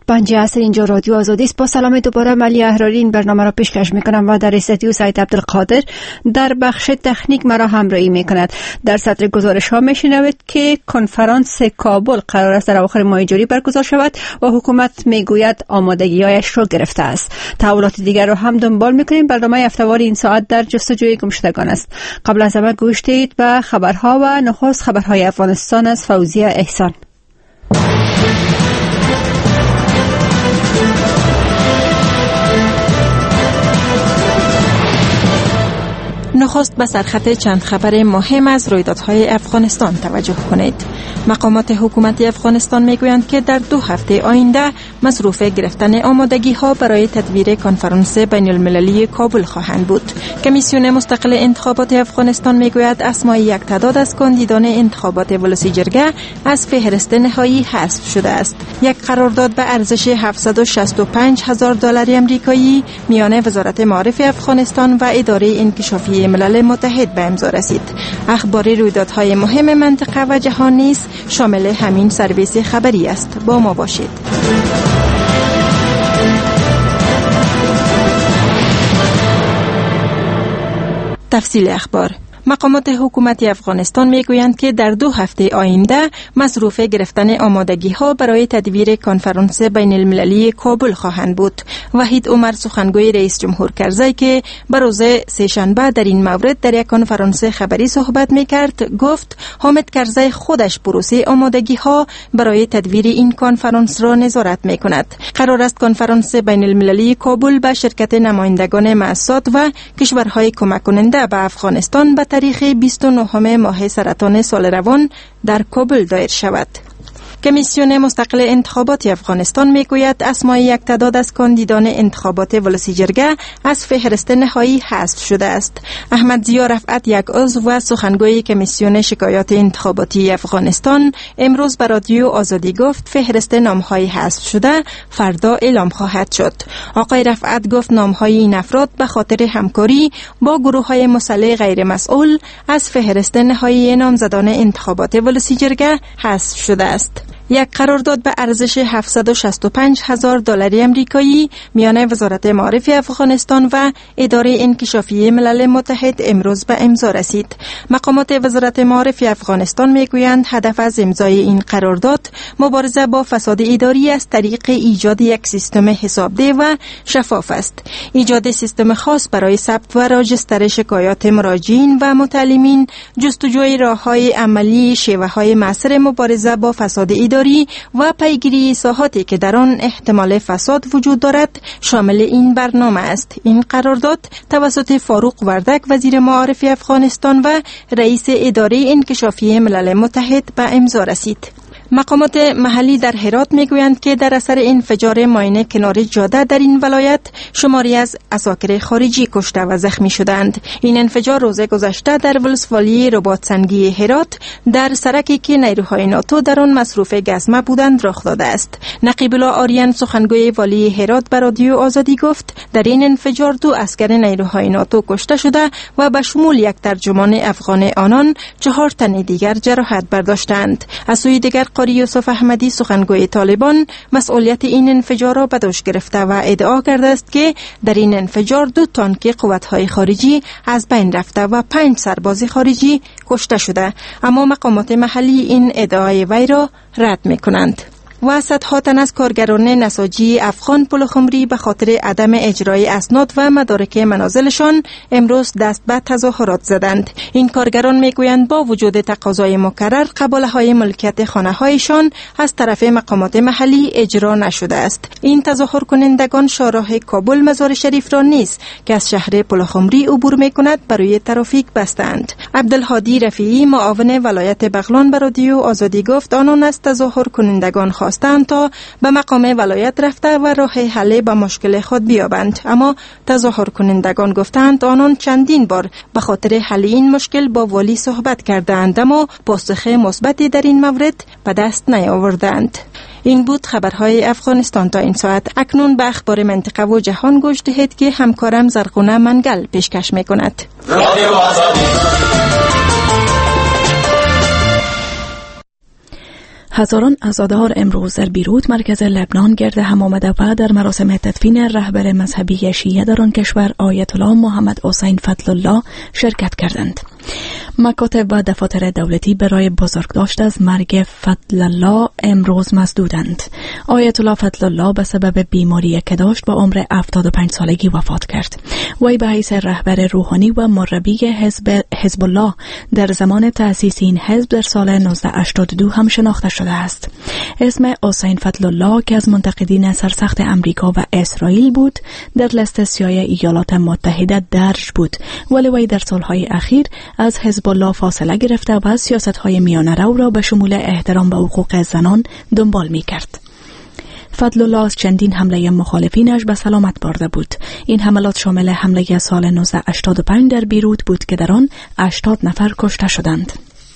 بنج عصر اینجا رادیو آزادی است. با سلام دوباره علی احراری این برنامه را پیشکش میکنم و در استودیو سعید عبدالقادر در بخش تکنیک مرا همراهی میکند. در سطر گزارش ها میشنوید که کنفرانس کابل قرار است در اواخر ماه جاری برگزار شود و حکومت میگوید آمادگی‌هایش را گرفته است. تحولات دیگر را هم دنبال میکنیم. برنامه هفته‌وار این ساعت در جستجوی گمشدگان است. قبل از همه گوش دهید به خبرها و نخست خبرهای افغانستان از فوزیه احسان. نخست به سرخط چند خبر مهم از رویدادهای افغانستان توجه کنید. مقامات حکومت افغانستان میگویند که در 2 هفته آینده مصروف گرفتن آمادگی‌ها برای تدبیر کنفرانس بین المللی کابل خواهند بود. کمیسیون مستقل انتخابات افغانستان میگوید اسمای یک تعداد از کاندیدان انتخابات ولسی جرگه از فهرست نهایی حذف شده است. یک قرارداد به ارزش $765,000 آمریکایی میان وزارت معارف افغانستان و اداره انکشافی ملل متحد به امضا رسید. اخبار رویدادهای مهم منطقه و جهان نیز شامل همین سرویس خبری است. با ما باشید. تفصیل اخبار. مقامات حکومت افغانستان میگویند که در 2 هفته آینده مصروف گرفتن آمادگی‌ها برای تدبیر کنفرانس بین المللی کابل خواهند بود. وحید عمر سخنگوی رئیس جمهور کرزی که به روز سه‌شنبه در این مورد در یک کنفرانس خبری صحبت میکرد گفت حامد کرزی خودش پروسه آمادگی‌ها برای تدبیر این کنفرانس را نظارت میکند. قرار است کنفرانس بین المللی کابل به شرکت نمایندگان مؤسسات و کشورهای کمک کننده به افغانستان به تاریخ 29 ماه سرطان سال روان در کابل دایر شود. کمیسیون مستقل انتخابات افغانستان میگوید اسمای یک تعداد از کاندیدان انتخابات ولسی جرگه از فهرست نهایی حذف شده است. احمد ضیا رفعت، یک عضو و سخنگوی کمیسیون شکایات انتخاباتی افغانستان، امروز به رادیو آزادی گفت فهرست نام‌های حذف شده فردا اعلام خواهد شد. آقای رفعت گفت نام‌های این افراد به خاطر همکاری با گروه‌های مسلح غیر مسئول از فهرست نهایی نامزدان انتخابات ولسی جرگه حذف شده است. یک قرارداد به ارزش $765,000 آمریکایی میان وزارت معارف افغانستان و اداره انکشافی ملل متحد امروز به امضا رسید. مقامات وزارت معارف افغانستان میگویند هدف از امضای این قرارداد مبارزه با فساد اداری از طریق ایجاد یک سیستم حسابده و شفاف است. ایجاد سیستم خاص برای ثبت و راجستر شکایات مراجعین و متعلمین، جستجوی راه‌های عملی شیوه‌های مؤثر مبارزه با فساد اداری و پیگیری ساحاتی که در آن احتمال فساد وجود دارد شامل این برنامه است. این قرارداد توسط فاروق وردک وزیر معارف افغانستان و رئیس اداره انکشافی ملل متحد به امضا رسید. مقامات محلی در هرات میگویند که در اثر انفجار ماین کنار جاده در این ولایت شماری از عساکر خارجی کشته و زخمی شدند. این انفجار روز گذشته در ولسوالی رباط سنگی هرات در سرکی که نیروهای ناتو در آن مصروف گزمه بودند رخ داده است. نقیب الله آریان سخنگوی والی هرات به رادیو آزادی گفت در این انفجار 2 عسکر نیروهای ناتو کشته شده و به شمول یک ترجمان افغان آنان 4 تن دیگر جراحت برداشتند. از سوی دیگر قاری یوسف احمدی سخنگوی طالبان مسئولیت این انفجار را به دوش گرفته و ادعا کرده است که در این انفجار 2 تانک قوت‌های خارجی از بین رفته و 5 سرباز خارجی کشته شده، اما مقامات محلی این ادعای وی را رد می‌کنند. و صدها تن از کارگران نساجی افغان پلخمری به خاطر عدم اجرای اسناد و مدارک منازلشان امروز دست به تظاهرات زدند. این کارگران میگویند با وجود تقاضای مکرر قباله‌های ملکیت خانه‌هایشان از طرف مقامات محلی اجرا نشده است. این تظاهر کنندگان شاهراه کابل مزار شریف را نیز که از شهر پلخمری عبور میکند برای ترافیک بستند. عبدالهادی رفیعی معاون ولایت بغلان به رادیو آزادی گفت آنان از تظاهر کنندگان خواستند تا به مقام ولایت رفته و راه حل به مشکل خود بیابند، اما تظاهر کنندگان گفتند آنان چندین بار به خاطر حل این مشکل با والی صحبت کردند اما پاسخ مثبتی در این مورد به دست نیاوردند. این بود خبرهای افغانستان تا این ساعت. اکنون به اخبار منطقه و جهان گوش دهید که همکارم زرغونه منگل پیشکش میکند. هزاران عزادار امروز در بیروت مرکز لبنان گرد هم آمده و در مراسم تدفین رهبر مذهبی شیعه در آن کشور آیت الله محمد حسین فضل الله شرکت کردند. مکاتب و دفاتر دولتی برای بزرگداشت از مرگ فضل الله امروز مسدودند. آیت الله فضل الله به سبب بیماری که داشت با عمر 75 سالگی وفات کرد. وی به حیث رهبر روحانی و مربی حزب الله در زمان تأسیس این حزب در سال 1982 هم شناخته شده است. اسم حسین فضل الله که از منتقدین سرسخت امریکا و اسرائیل بود در لیست سیاه ایالات متحده درج بود، ولی وی در سالهای اخیر از حزب الله فاصله گرفته و سیاست‌های میانه‌رو را به شمول احترام به حقوق زنان دنبال می‌کرد. فضل الله از چندین حمله مخالفینش به سلامت برده بود. این حملات شامل حمله سال 1985 در بیروت بود که در آن 80 نفر کشته شدند.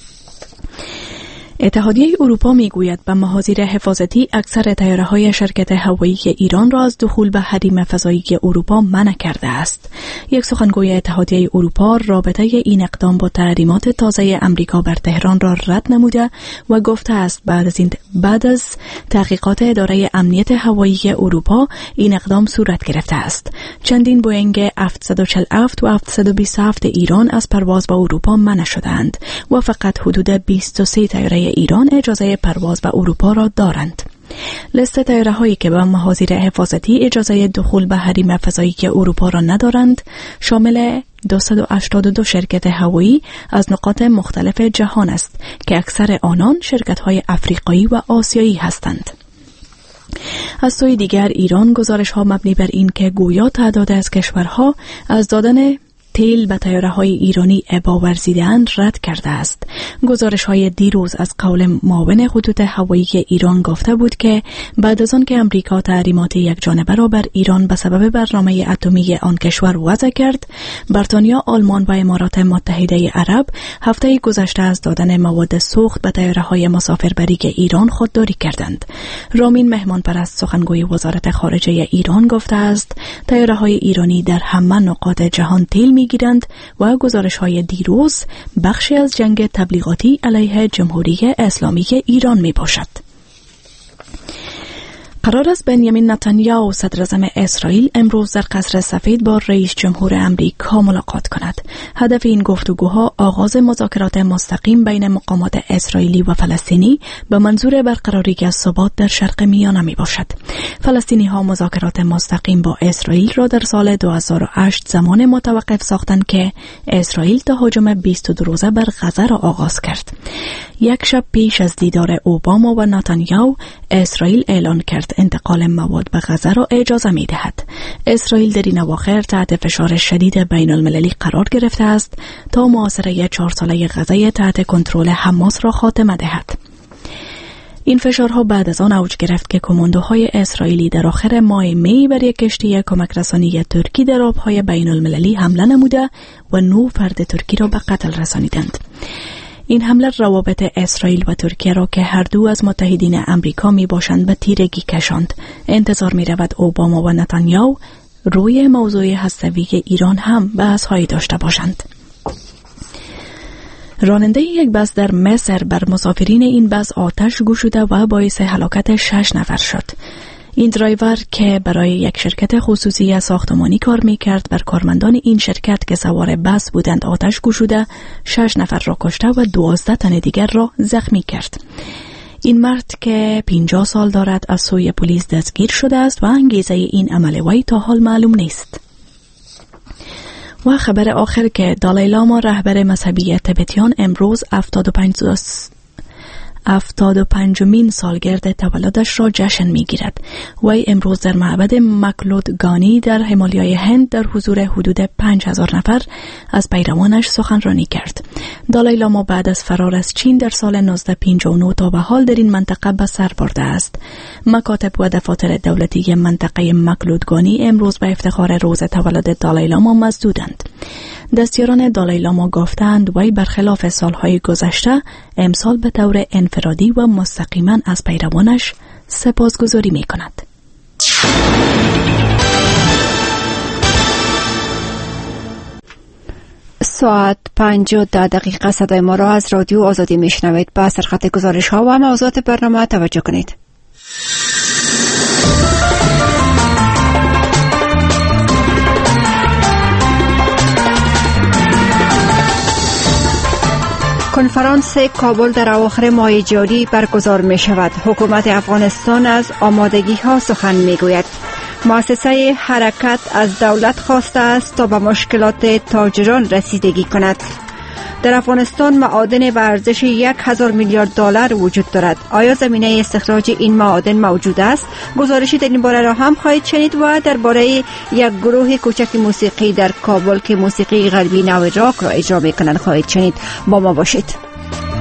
اتحادیه اروپا میگوید به محاذیر حفاظتی اکثر طیاره‌های شرکت هوایی ایران را از دخول به حریم فضایی اروپا منع کرده است. یک سخنگوی اتحادیه اروپا رابطه این اقدام با تحریمات تازه امریکا بر تهران را رد نموده و گفته است بعد از تحقیقات اداره امنیت هوایی اروپا این اقدام صورت گرفته است. چندین بوئینگ 747 و 727 ایران از پرواز به اروپا منع شدند و فقط حدود 23 طیاره ایران اجازه پرواز به اروپا را دارند. لیست طیاره‌هایی که به محاذیر حفاظتی اجازه دخول به حریم فضایی اروپا را ندارند شامل 282 شرکت هوایی از نقاط مختلف جهان است که اکثر آنان شرکت‌های افریقایی و آسیایی هستند. از سوی دیگر ایران گزارش‌ها مبنی بر این که گویا تعداد از کشورها از دادن تیل به طیاره‌های ایرانی ابا ورزیده‌اند رد کرده است. گزارش‌های دیروز از قول معاون خطوط هوایی ایران گفته بود که بعد از آن که امریکا تحریمات یکجانبه را بر ایران به سبب برنامه اتمی آن کشور وضع کرد، بریتانیا، آلمان و امارات متحده عرب هفته گذشته از دادن مواد سوخت به طیاره‌های مسافربری ایران خودداری کردند. رامین مهمانپرست سخنگوی وزارت خارجه ایران گفته است طیاره‌های ایرانی در همه نقاط جهان تیل میگیرند و گزارش‌های دیروز بخشی از جنگ تبلیغاتی علیه جمهوری اسلامی ایران می باشد. قرار است بنیامین نتانیاهو صدر اعظم اسرائیل امروز در قصر سفید با رئیس جمهور امریکا ملاقات کند. هدف این گفتگوها آغاز مذاکرات مستقیم بین مقامات اسرائیلی و فلسطینی به منظور برقراری ثبات در شرق میانه می باشد. فلسطینی ها مذاکرات مستقیم با اسرائیل را در سال 2008 زمان متوقف ساختند که اسرائیل تا هجوم 22 روزه بر غزه را آغاز کرد. یک شب پیش از دیدار اوباما و نتانیاهو اسرائیل اعلان کرد انتقال مواد به غزه را اجازه می دهد. اسرائیل در این اواخر تحت فشار شدید بین المللی قرار گرفته است تا محاصره 4 ساله غزه تحت کنترل حماس را خاتمه دهد. این فشارها بعد از آن اوج گرفت که کماندوهای اسرائیلی در آخر ماه می بر یک کشتی کمک رسانی ترکی در آبهای بین المللی حمله نموده و 9 فرد ترکی را به قتل رسانیدند. این حمله روابط اسرائیل و ترکیه را که هر دو از متحدین امریکا می باشند به تیرگی کشاند. انتظار می رود اوباما و نتانیاهو روی موضوع هسته‌ای ایران هم بحث‌هایی داشته باشند. راننده یک بس در مصر بر مسافرین این بس آتش گشوده و باعث هلاکت 6 نفر شد. این درایور که برای یک شرکت خصوصی ساختمانی کار می‌کرد بر کارمندان این شرکت که سوار بس بودند آتش گشوده 6 نفر را کشته و 12 تن دیگر را زخمی کرد. این مرد که 50 سال دارد از سوی پلیس دستگیر شده است و انگیزه این عمل وی تا حال معلوم نیست. و خبر آخر که دالای لاما رهبر مذهبی تبتیان امروز 75مین سالگرد تولدش را جشن می‌گیرد. وی امروز در معبد مکلودگانی در همالیای هند در حضور حدود 5000 نفر از پیروانش سخنرانی کرد. دالای لاما بعد از فرار از چین در سال 1959 تا به حال در این منطقه به سر برده است. مکاتب و دفاتر دولتی منطقه مکلودگانی امروز به افتخار روز تولد دالای لاما مسدودند. دستیاران دالای لاما گفتند وی برخلاف سالهای گذشته امسال به طور انفرادی و مستقیما از پیروانش سپاسگزاری می کند. ساعت 5:10 صدای ما را از رادیو آزادی میشنوید. به سرخط گزارش ها و موضوعات برنامه توجه کنید. کنفرانس کابل در اواخر ماه جاری برگزار می شود. حکومت افغانستان از آمادگی ها سخن می گوید. مؤسسه حرکت از دولت خواسته است تا به مشکلات تاجران رسیدگی کند. در افغانستان معادن به ارزش 1000 میلیارد دلار وجود دارد. آیا زمینه استخراج این معادن موجود است؟ گزارشی در این باره را هم خواهید شنید و درباره یک گروه کوچک موسیقی در کابل که موسیقی غربی نو راک را اجرا می‌کنند خواهید شنید. با ما باشید.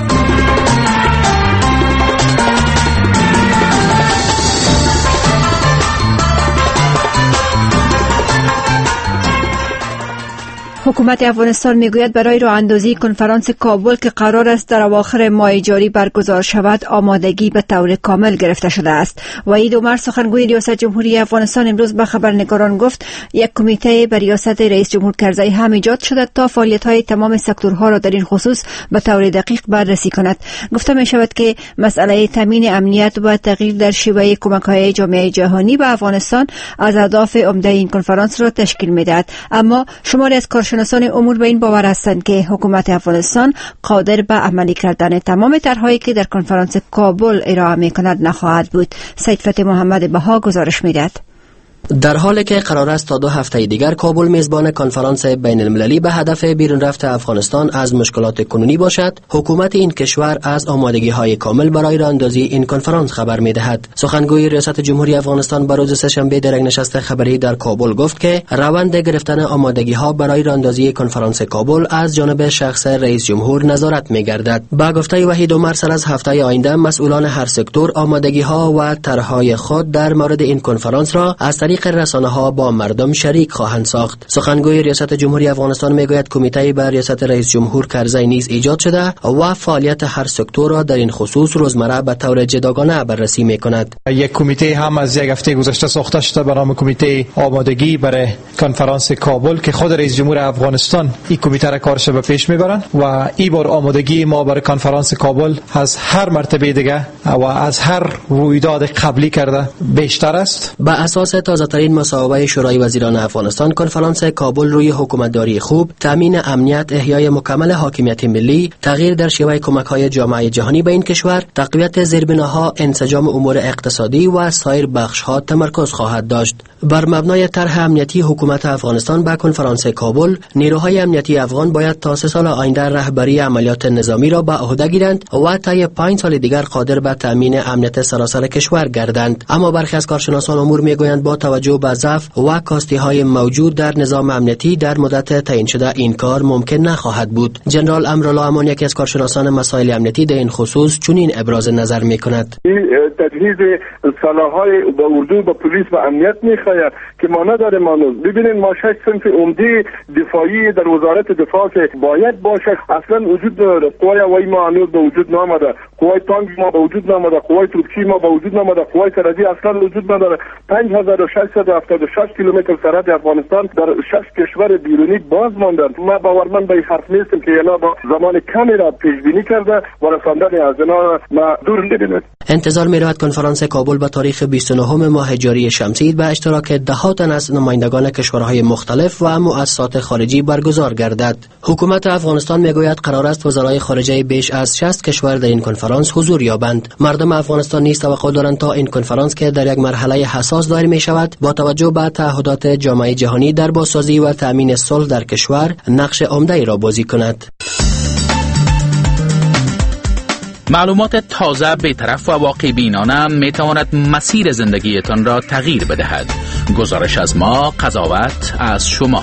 حکومت افغانستان میگوید برای راه اندازی کنفرانس کابل که قرار است در اواخر ماه جاری برگزار شود آمادگی به طور کامل گرفته شده است. وحید عمر سخنگوی ریاست جمهوری افغانستان امروز به خبرنگاران گفت یک کمیته به ریاست رئیس جمهور کرزی هم ایجاد شده تا فعالیت‌های تمام سکتورها را در این خصوص به طور دقیق بررسی کند. گفته می شود که مسئله تامین امنیت و تغییر در شیوه کمک‌های جامعه جهانی به افغانستان از اهداف عمده این کنفرانس را تشکیل می‌دهد. اما شماری از کارشناسان امور به این باور هستند که حکومت افغانستان قادر به عملی کردن تمام طرح‌هایی که در کنفرانس کابل ارائه می‌کند نخواهد بود. سید فتح محمد بها گزارش می‌دهد. در حالی که قرار است تا 2 هفته دیگر کابل میزبان کنفرانس بین المللی به هدف بیرون رفت افغانستان از مشکلات کنونی باشد، حکومت این کشور از آمادگی‌های کامل برای راهاندازی این کنفرانس خبر می‌دهد. سخنگوی ریاست جمهوری افغانستان به روز سه‌شنبه در یک نشست خبری در کابل گفت که روند گرفتن آمادگی‌ها برای راهاندازی کنفرانس کابل از جانب شخص رئیس جمهور نظارت می‌گردد. با گفته وحید عمر سر از هفته آینده مسئولان هر سکتور آمادگی‌ها و طرح‌های خود در مورد این کنفرانس را از طریق رسانه‌ها با مردم شریک خواهند ساخت. سخنگوی ریاست جمهوری افغانستان میگوید کمیته بر ریاست رئیس جمهور کرزی نیز ایجاد شده و فعالیت هر سکتور را در این خصوص روزمره به طور جداگانه بررسی میکند. یک کمیته هم از یک هفته گذشته ساخته شده به نام کمیته آمادگی برای کنفرانس کابل که خود رئیس جمهور افغانستان این کمیته را کارش به پیش میبرند و این بار آمادگی ما برای کنفرانس کابل از هر مرتبه دیگه و از هر رویداد قبلی کرده بیشتر است. به اساس تازه‌ترین مصوبه شورای وزیران افغانستان، کنفرانس کابل روی حکومتداری خوب، تامین امنیت، احیای مکمل حاکمیت ملی، تغییر در شیوه کمک‌های جامعه جهانی به این کشور، تقویت زیربناها، انسجام امور اقتصادی و سایر بخش‌ها تمرکز خواهد داشت. بر مبنای طرح امنیتی حکومت افغانستان به کنفرانس کابل، نیروهای امنیتی افغان باید تا 3 سال آینده رهبری عملیات نظامی را به عهده گیرند و طی 5 سال دیگر قادر به تامین امنیت سراسر کشور گردند. اما برخی از کارشناسان امور میگویند با توجه به ضعف و کاستی‌های موجود در نظام امنیتی در مدت تعیین شده این کار ممکن نخواهد بود. جنرال امرالله امان یکی از کارشناسان مسائل امنیتی در این خصوص چنین ابراز نظر می‌کند. تجهیز سلاح‌های به اردو به پلیس و امنیت می‌خواهد که ما نداریم. ببینید ما 6 صنف عمده دفاعی در وزارت دفاع که باید باشه اصلا وجود نداره. قوای هوایی ما هنوز به وجود نامده، قوای تانک ما به وجود نامده، قوای ترکی ما به وجود نامده، قوای سرحدی اصلا وجود نداره. 5676 کیلومتر سرحد افغانستان در 6 کشور بیرونی باز ماندند. ما باورمند به این حرف نیستیم که اینا با زمان کمی را پیش بینی کرده و رساندن از اینا ما دور نمی‌بینیم. انتظار می‌رود کنفرانس کابل با تاریخ 29 ماه جاری شمسی به اشتراک ده‌ها تن از نمایندگان کشورهای مختلف و مؤسسات خارجی برگزار گردد. حکومت افغانستان میگوید قرار است وزرای خارجه بیش از 60 کشور در این کنفرانس حضور یابند. مردم افغانستان نیز توقع دارند تا این کنفرانس که در یک مرحله حساس دایر می شود با توجه به تعهدات جامعه جهانی در بازسازی و تأمین صلح در کشور نقش عمده‌ای را بازی کند. معلومات تازه، بی‌طرف و واقع بینانه می تواند مسیر زندگیتان را تغییر بدهد. گزارش از ما، قضاوت از شما.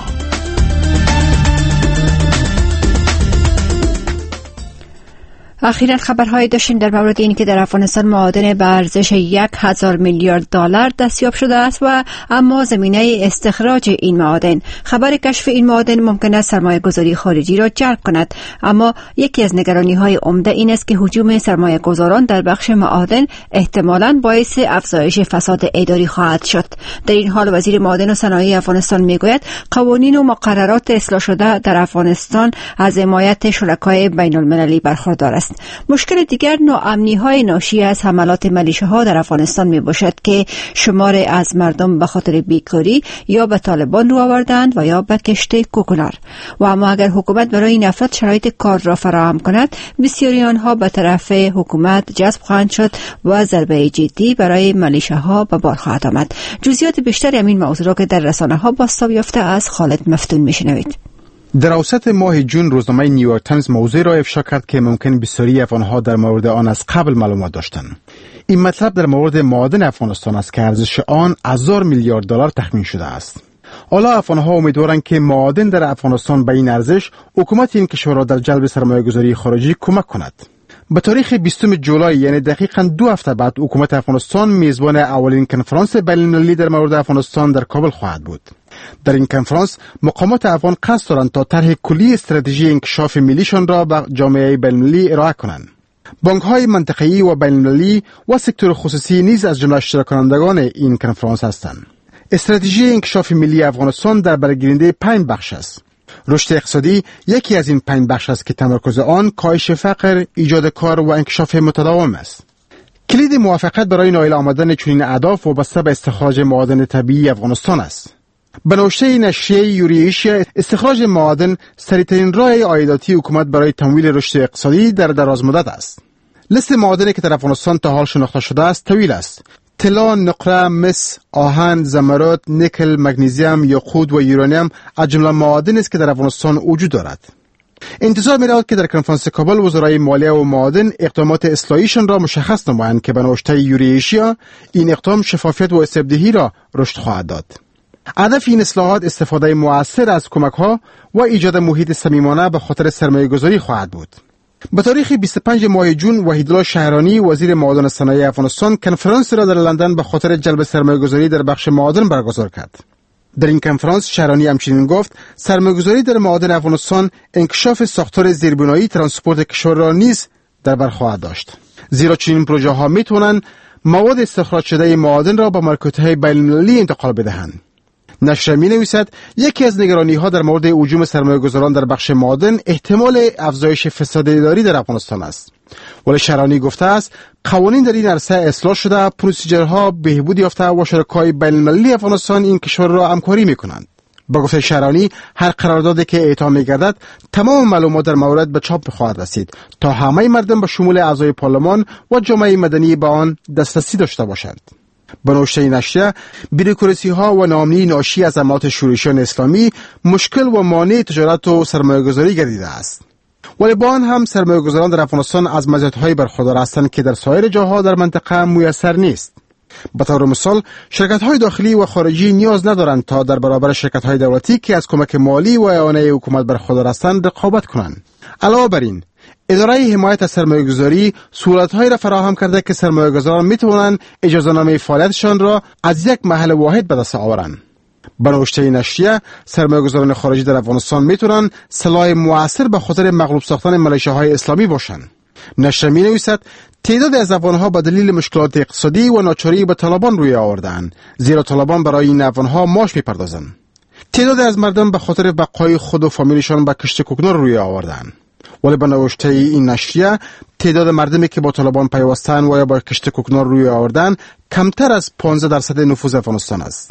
اخیراً خبرهایی داشتیم در مورد این که در افغانستان معادن به ارزش 1000 میلیارد دلار دستیاب شده است و اما زمینه استخراج این معادن. خبر کشف این معادن ممکن است سرمایه گذاری خارجی را جلب کند، اما یکی از نگرانی های عمده این است که هجوم سرمایه گذاران در بخش معادن احتمالاً باعث افزایش فساد اداری خواهد شد. در این حال وزیر معادن و صنایع افغانستان میگوید قوانین و مقررات اصلاح شده در افغانستان از حمایت شرکای بین المللی برخوردار است. مشکل دیگر ناامنی‌های ناشی از حملات ملیشه‌ها در افغانستان میباشد که شمار از مردم به خاطر بیکاری یا به طالبان رو آوردند و یا به کشت کوکنار. و اما اگر حکومت برای این افراد شرایط کار را فراهم کند، بسیاری آنها به طرف حکومت جذب خواهند شد و ضربه جدی برای ملیشه‌ها به بار خواهد آمد. جزئیات بیشتری همین موضوع را که در رسانه‌ها بازتاب یافته از خالد مفتون میشنوید. در اواسط ماه جون روزنامه نیویورک تایمز موضوع را افشا کرد که ممکن بسیاری افغان‌ها در مورد آن از قبل معلومات داشتند. این مطلب در مورد معادن افغانستان است که ارزش آن 1000 میلیارد دلار تخمین شده است. حالا افغان‌ها امیدوارند که معادن در افغانستان به این ارزش حکومت این کشور را در جلب سرمایه‌گذاری خارجی کمک کند. به تاریخ 20 جولای یعنی دقیقاً 2 هفته بعد حکومت افغانستان میزبان اولین کنفرانس بین‌المللی در مورد افغانستان در کابل خواهد بود. در این کنفرانس مقامات افغان قصد دارند تا طرح کلی استراتژی انکشاف ملیشان را به جامعه بین‌المللی ارائه کنند. بانک‌های منطقه‌ای و بین‌المللی و سکتور خصوصی نیز از جمله اشتراک کنندگان این کنفرانس هستند. استراتژی انکشاف ملی افغانستان در برگیرنده 5 بخش است. رشد اقتصادی یکی از این 5 بخش است که تمرکز آن کاهش فقر، ایجاد کار و انکشاف متداوم است. کلید موافقت برای نائل آمدن چنین اهداف وابسته به استخراج معادن طبیعی افغانستان است. به نوشته نشریه یوریشیا، استخراج معادن سریع‌ترین راه عایداتی حکومت برای تمویل رشد اقتصادی در دراز مدت است. لیست معادنی که در افغانستان تا حال شناخته شده است طویل است. طلا، نقره، مس، آهن، زمرد، نیکل، مگنیزیم، یاقوت و یورانیم از جمله معادنی است که در افغانستان وجود دارد. انتظار می‌رود که در کنفرانس کابل وزرای مالیه و معادن اقدامات اصلاحیشان را مشخص نمایند که به نوشته یوریشیا این اقدام شفافیت و استبدادی را رشد خواهد داد. هدف این اصلاحات استفاده مؤثر از کمک‌ها و ایجاد محیط صمیمانه به خاطر سرمایه‌گذاری خواهد بود. به تاریخ 25 ماه جون وحیدالله شهرانی وزیر معادن و صنایع افغانستان کنفرانس را در لندن به خاطر جلب سرمایه‌گذاری در بخش معادن برگزار کرد. در این کنفرانس شهرانی همچنین گفت سرمایه‌گذاری در معادن افغانستان انکشاف ساختار زیربنایی ترانسپورت کشور را نیز در بر خواهد داشت، زیرا چنین پروژه‌ها می‌توانند مواد استخراج شده معادن را به مارکت‌های بین‌المللی انتقال بدهند. نشریه می‌نویسد یکی از نگرانی‌ها در مورد هجوم سرمایه‌گذاران در بخش معادن احتمال افزایش فساد اداری در افغانستان است. ولی شهرانی گفته است قوانین در این عرصه اصلاح شده، پروسیجرها بهبود یافته و شرکای بین‌المللی افغانستان این کشور را همکاری می‌کنند. با گفته شهرانی هر قراردادی که اعطا می‌گردد تمام معلومات در مورد به چاپ خواهد رسید تا همه مردم به شمول اعضای پارلمان و جامعه مدنی به آن دسترسی داشته باشند. به نوشته نشریه بیروکراسی ها و ناامنی ناشی از عملیات شورشیان اسلامی مشکل و مانع تجارت و سرمایه‌گذاری گردیده است. ولی با آن هم سرمایه‌گذاران در افغانستان از مزیت‌های برخوردار هستند که در سایر جاها در منطقه میسر نیست. به طور مثال شرکت‌های داخلی و خارجی نیاز ندارند تا در برابر شرکت‌های دولتی که از کمک مالی و اعانه حکومت برخوردار هستند رقابت کنند. علاوه بر این اداره حمایت از سرمایه‌گذاری سهولت‌هایی را فراهم کرده که سرمایه‌گذاران می‌توانند اجازه‌نامه فعالیتشان را از یک محل واحد به دست آورند. به نوشته نشریه سرمایه‌گذاران خارجی در افغانستان می‌توانند سلاح مؤثر به خاطر مغلوب ساختن ملیشه‌های اسلامی باشند. نشریه می‌نویسد تعداد از افغان‌ها به دلیل مشکلات اقتصادی و ناچاری به طالبان روی آوردند، زیرا طالبان برای این افغان‌ها معاش می‌پردازند. تعداد از مردم به خاطر بقای خود و فامیلشان به کشت کوکنار روی آوردند. ولی به نوشته این نشریه تعداد مردمی که با طالبان پیوستن و یا با کشت کوکنار روی آوردن کمتر از 15% نفوذ افغانستان است.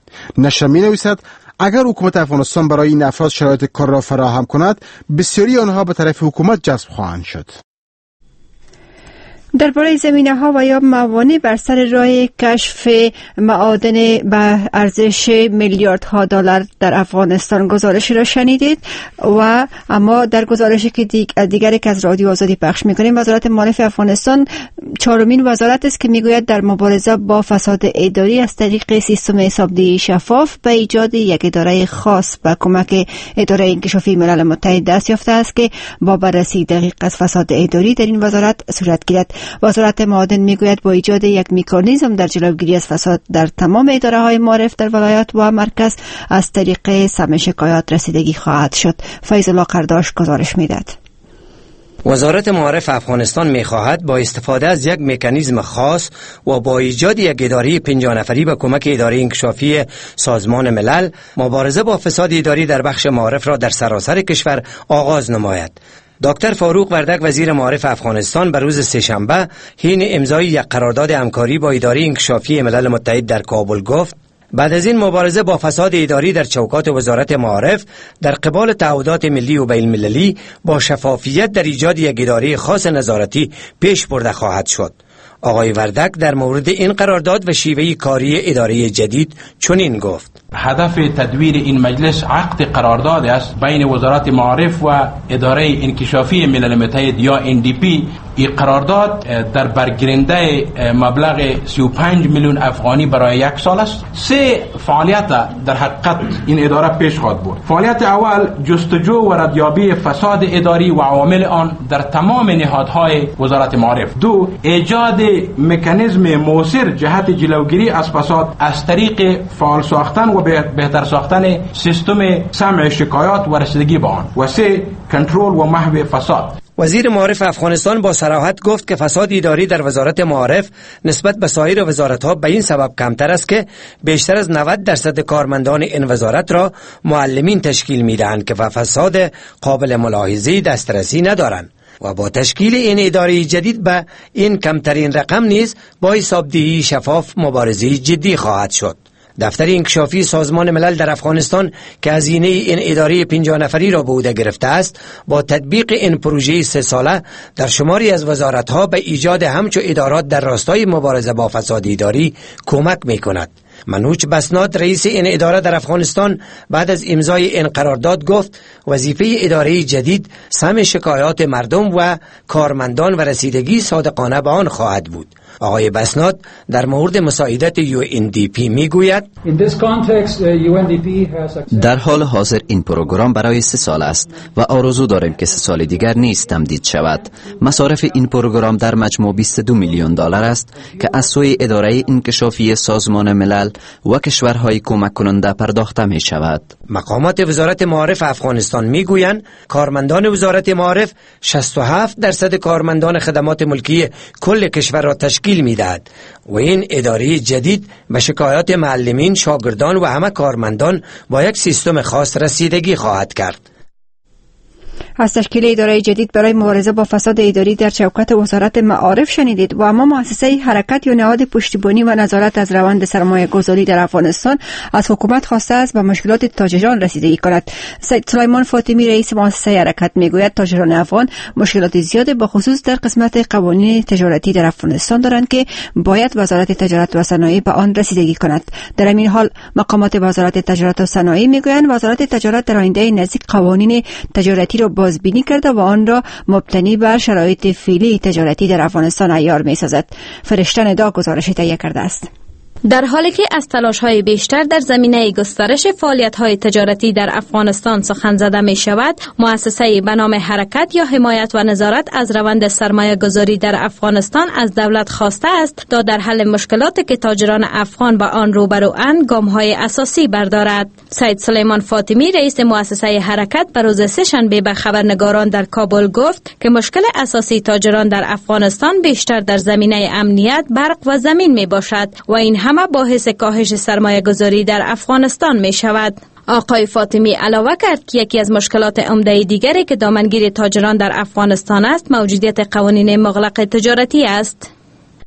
نشریه می‌نویسد اگر حکومت افغانستان برای این افراد شرایط کار را فراهم کند بسیاری آنها به طرف حکومت جذب خواهند شد. درباره زمینه‌ها و یا موانع بر سر راه کشف معادن به ارزش میلیاردها دلار در افغانستان گزارش را شنیدید و اما در گزارشی که دیگری که از رادیو آزادی پخش می‌کنیم، وزارت مالیات افغانستان چهارمین وزارت است که میگوید در مبارزه با فساد اداری از طریق سیستم حسابدهی شفاف به ایجاد یک اداره خاص به کمک اداره انکشافی ملل متحد دست یافته است که با بررسی دقیق از فساد اداری در این وزارت صورت گیرد. وزارت معادن میگوید با ایجاد یک مکانیزم در جلوگیری از فساد در تمام اداره‌های معارف در ولایات و مرکز از طریق سم شکایات رسیدگی خواهد شد. فیض الله قرداش گزارش میدهد. وزارت معارف افغانستان می‌خواهد با استفاده از یک مکانیزم خاص و با ایجاد یک اداره 50 نفری به کمک اداره انکشافی سازمان ملل مبارزه با فساد اداری در بخش معارف را در سراسر کشور آغاز نماید. دکتر فاروق وردک وزیر معارف افغانستان به روز سه‌شنبه حین امضای یک قرارداد همکاری با اداره انکشافی ملل متحد در کابل گفت بعد از این مبارزه با فساد اداری در چوکات وزارت معارف در قبال تعهدات ملی و بین المللی با شفافیت در ایجاد یک اداره خاص نظارتی پیش برده خواهد شد. آقای وردک در مورد این قرارداد و شیوه کاری اداره جدید چنین گفت: هدف تدویر این مجلس عقد قرارداد است بین وزارت معارف و اداره انکشافی ملل متحد یا NDP. این قرارداد در برگیرنده مبلغ 35 میلیون افغانی برای یک سال است. 3 فعالیت در حقیقت این اداره پیش خواهد برد. فعالیت اول جستجو و ردیابی فساد اداری و عوامل آن در تمام نهادهای وزارت معارف. 2 ایجاد مکانیزم مؤثر جهت جلوگیری از فساد از طریق فعال ساختن و بهتر ساختن سیستم سمع شکایات و رسیدگی به آن. و 3 کنترل و محو فساد. وزیر معارف افغانستان با صراحت گفت که فساد اداری در وزارت معارف نسبت به سایر وزارت‌ها به این سبب کمتر است که بیشتر از 90% کارمندان این وزارت را معلمین تشکیل می‌دهند که به فساد قابل ملاحظه‌ای دسترسی ندارند و با تشکیل این اداره جدید به این کمترین رقم نیز با حسابدهی شفاف مبارزه جدی خواهد شد. دفتر انکشافی سازمان ملل در افغانستان که هزینه این اداره 50 نفری را به عهده گرفته است، با تطبیق این پروژه 3 ساله در شماری از وزارت‌ها به ایجاد همچو ادارات در راستای مبارزه با فساد اداری کمک می‌کند. منوچ بسنات رئیس این اداره در افغانستان بعد از امضای این قرارداد گفت وظیفه اداره جدید سم شکایات مردم و کارمندان و رسیدگی صادقانه به آن خواهد بود. آقای بسنات در مورد مساعدت UNDP میگوید در حال حاضر این پروگرام برای 3 سال است و آرزو داریم که 3 سال دیگر نیز تمدید شود. مصارف این پروگرام در مجموع 22 میلیون دلار است که از سوی اداره انکشافی سازمان ملل و کشورهای کمک کننده پرداخته می شود. مقامات وزارت معارف افغانستان میگویند کارمندان وزارت معارف 67% کارمندان خدمات ملکی کل کشور را تشکیل می‌دهد و این اداره جدید به شکایات معلمین، شاگردان و همه کارمندان با یک سیستم خاص رسیدگی خواهد کرد. از تشکیل اداره جدید برای مبارزه با فساد اداری در چوکات وزارت معارف شنیدید. و اما مؤسسه حرکت یا نهاد پشتیبانی و نظارت از روند سرمایه گذاری در افغانستان از حکومت خواسته است به مشکلات تاجران رسیدگی کند. سید سلیمان فاطمی رئیس مؤسسه حرکت میگوید تاجران افغان مشکلات زیاد به خصوص در قسمت قوانین تجارتی در افغانستان دارند که باید وزارت تجارت و صنایع به آن رسیدگی کند. در این حال مقامات وزارت تجارت و صنایع میگویند وزارت تجارت در آینده نزدیک قوانین تجارتی را بازبینی کرده و آن را مبتنی بر شرایط فعلی تجارتی در افغانستان عیار می‌سازد. فرشته ندا گزارش تهیه کرده است. در حالی که از تلاش‌های بیشتر در زمینه گسترش فعالیت‌های تجارتی در افغانستان سخن زده می‌شود، مؤسسه‌ای به نام حرکت یا حمایت و نظارت از روند سرمایه‌گذاری در افغانستان از دولت خواسته است تا در حل مشکلاتی که تاجران افغان با آن روبرواند گام‌های اساسی بردارد. سید سلیمان فاطمی رئیس مؤسسه حرکت به روز سه‌شنبه به خبرنگاران در کابل گفت که مشکل اساسی تاجران در افغانستان بیشتر در زمینه امنیت، برق و زمین میباشد و این همه باعث کاهش سرمایه گذاری در افغانستان می شود. آقای فاطمی علاوه کرد که یکی از مشکلات عمده دیگری که دامنگیر تاجران در افغانستان است موجودیت قوانین مغلق تجارتی است.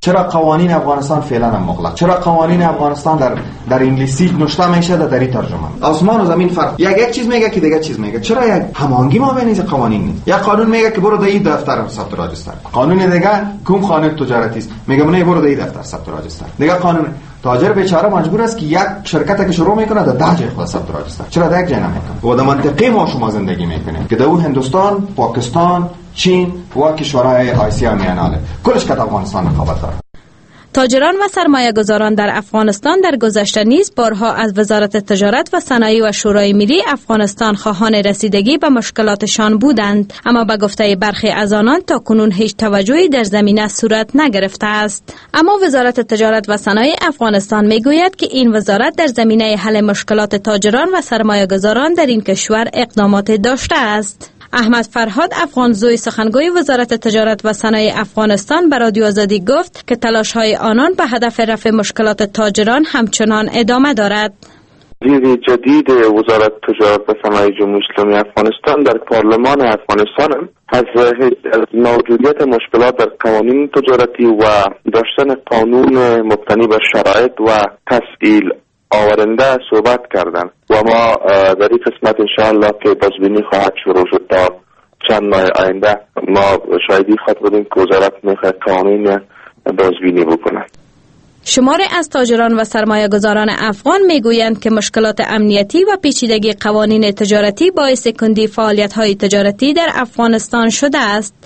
چرا قوانین افغانستان فعلا مغلق؟ چرا قوانین افغانستان در انگلیسی نوشته میشه در این ترجمه؟ آسمان و زمین فرق. یک چیز میگه که دیگه چیز میگه. چرا یک هماهنگی ما بین این قوانین نیست؟ یک قانون میگه که برو در این دفتر ثبت راجستر. قانون دیگه کوم قانون تجارتی است میگه نه برو در این دفتر ثبت راجستر. دیگه قانون تاجر بیچاره مجبور است که یک شرکتی که شروع میکنه در 10 جای خود ثبت راجستر. چرا در یک جای نمیکنه؟ و در منطقه ما شما زندگی میکنیم که در هندوستان، پاکستان، چین و کشورهای آسیا میانه کلش که افغانستان رقابت داره. تاجران و سرمایه‌گذاران در افغانستان در گذشته نیز بارها از وزارت تجارت و صنایع و شورای ملی افغانستان خواهان رسیدگی به مشکلاتشان بودند، اما به گفته برخی از آنان تاکنون هیچ توجهی در زمینه صورت نگرفته است. اما وزارت تجارت و صنایع افغانستان میگوید که این وزارت در زمینه حل مشکلات تاجران و سرمایه‌گذاران در این کشور اقدامات داشته است. احمد فرهاد افغانزوی سخنگوی وزارت تجارت و صنایع افغانستان به رادیو آزادی گفت که تلاش‌های آنان به هدف رفع مشکلات تاجران همچنان ادامه دارد. وزیر جدید وزارت تجارت و صنایع جمهوری اسلامی افغانستان در پارلمان افغانستان از موجودیت مشکلات در قوانین تجارتی و داشتن قانون مبتنی بر شرایط و تسهیل آورنده صحبت کردند و ما در این قسمت انشاءالله که بازبینی خواهد شروع شد تا چند ماه آینده ما شاهدی خواهد بودیم که وزارت میخواهد قوانین بازبینی بکنند. شماری از تاجران و سرمایه‌گذاران افغان میگویند که مشکلات امنیتی و پیچیدگی قوانین تجارتی باعث کندی فعالیت‌های تجارتی در افغانستان شده است.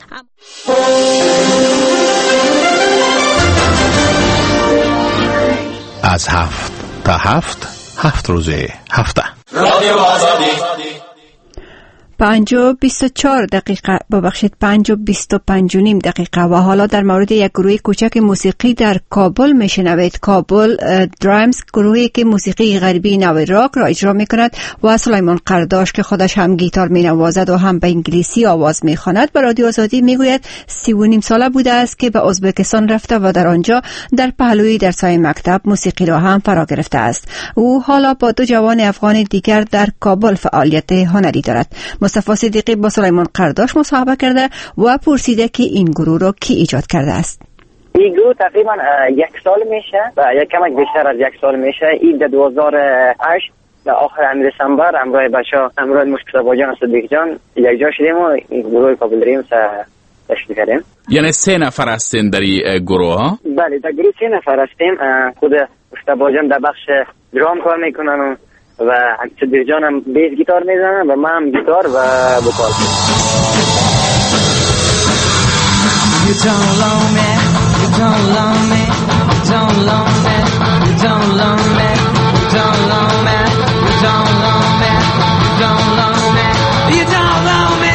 از 7 تا 7 روز هفته. رادیو آزادی 5:24 دقیقه ببخشید 5:25 دقیقه و حالا در مورد یک گروه کوچک موسیقی در کابل میشنوید. کابل درامز، گروهی که موسیقی غربی نو راک را اجرا میکند و سلیمان قرداش که خودش هم گیتار مینوازد و هم به انگلیسی آواز میخواند به رادیو آزادی میگوید 39 ساله بوده است که به ازبکستان رفته و در آنجا در پهلوی درس‌های مکتب موسیقی را هم فرا گرفته است. او حالا با 2 جوان افغان دیگر در کابل فعالیت هنری دارد. مصطفی صدیقی با سلیمان قرداش مصاحبه کرده و پرسیده که این گروه را کی ایجاد کرده است. این گروه تقریبا 1 سال میشه و یک کمک بیشتر از 1 سال میشه. این در 2008 در آخر دسامبر همراه بچه‌ها، همراه مشتبه جان و صدیق جان یک جا شدیم و این گروه کابل دریم تشکیل کردیم. یعنی 3 نفر هستین در این گروه ها؟ بله در گروه 3 نفر هستیم. خود مشتبه جان در بخش درام کار میکنن و صدیق جان هم بیس گیتار میزنن و من هم گیتار و وکال. You don't love me, you don't love me, you don't love me, you don't love me, you don't love me, you don't love me, you don't love me, you don't love me.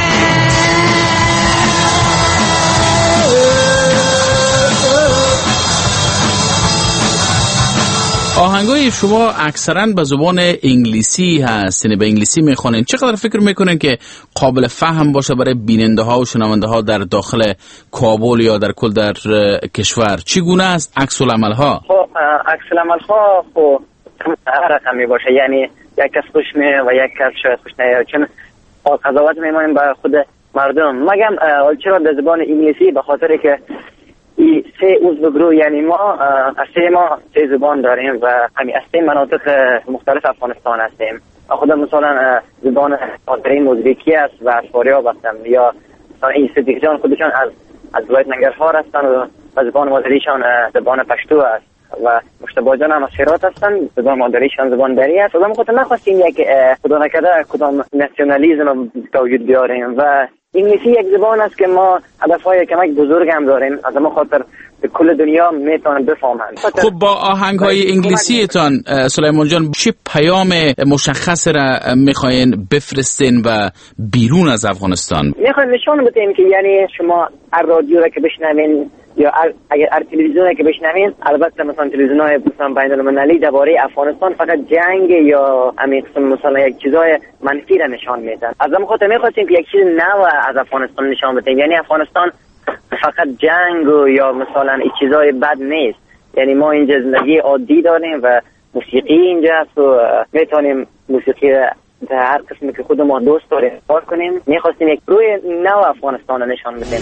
آهنگای شما اکثرا به زبان انگلیسی هست، یعنی به انگلیسی میخونین. چقدر فکر میکنین که قابل فهم باشه برای بیننده ها و شنونده ها در داخل کابل یا در کل در کشور؟ چگونه است عکس العمل ها؟ عکس العمل ها هر رقمی باشه، یعنی یک کس خوش میه و یک کس شاید خوش نیاد، چون قضاوت میمونیم به خود مردم. مگم چرا در زبان انگلیسی؟ به خاطر که این 3 عضو گروه، یعنی ما 3 زبان داریم و همین از 3 مناطق مختلف افغانستان هستیم. خودم مثلا زبان قادرین ازبکی است و از فاریاب هستم، یا مثلا این صدیق جان خودشان از ولایت ننگرهار هستن و زبان مادریشان زبان پشتو است و مشتبه جان هم از هرات هستن، زبان مادریشان زبان دری است. و ما خودم نخواستیم یک خدا نکرده کدام ناسیونالیسم توجید بیاریم و انگلیسی یک زبان است که ما هدفهای کمک بزرگ هم داریم، از ما خاطر کل دنیا میتونن بفهمند. خب با آهنگهای انگلیسیتان سلیمان جان چه پیام مشخص را میخواین بفرستین و بیرون از افغانستان؟ میخوایم نشون بدیم که یعنی شما هر رادیو را که بشنوین یا اگر هر تلویزیون که بشنوین، البته مثلا تلویزیون‌های بین المللی درباره افغانستان فقط جنگ یا همین مثلا یک چیزای منفی را نشان میدن. از ما خاطر می‌خواستیم که یک چیز نو از افغانستان نشان بدیم، یعنی افغانستان فقط جنگ و یا مثلا این چیزای بد نیست، یعنی ما اینجا زندگی عادی داریم و موسیقی اینجا است و میتونیم موسیقی در هر قسمی که خود ما دوست داریم کار کنیم. میخواستیم یک روی نو افغانستان رو نشان بدیم.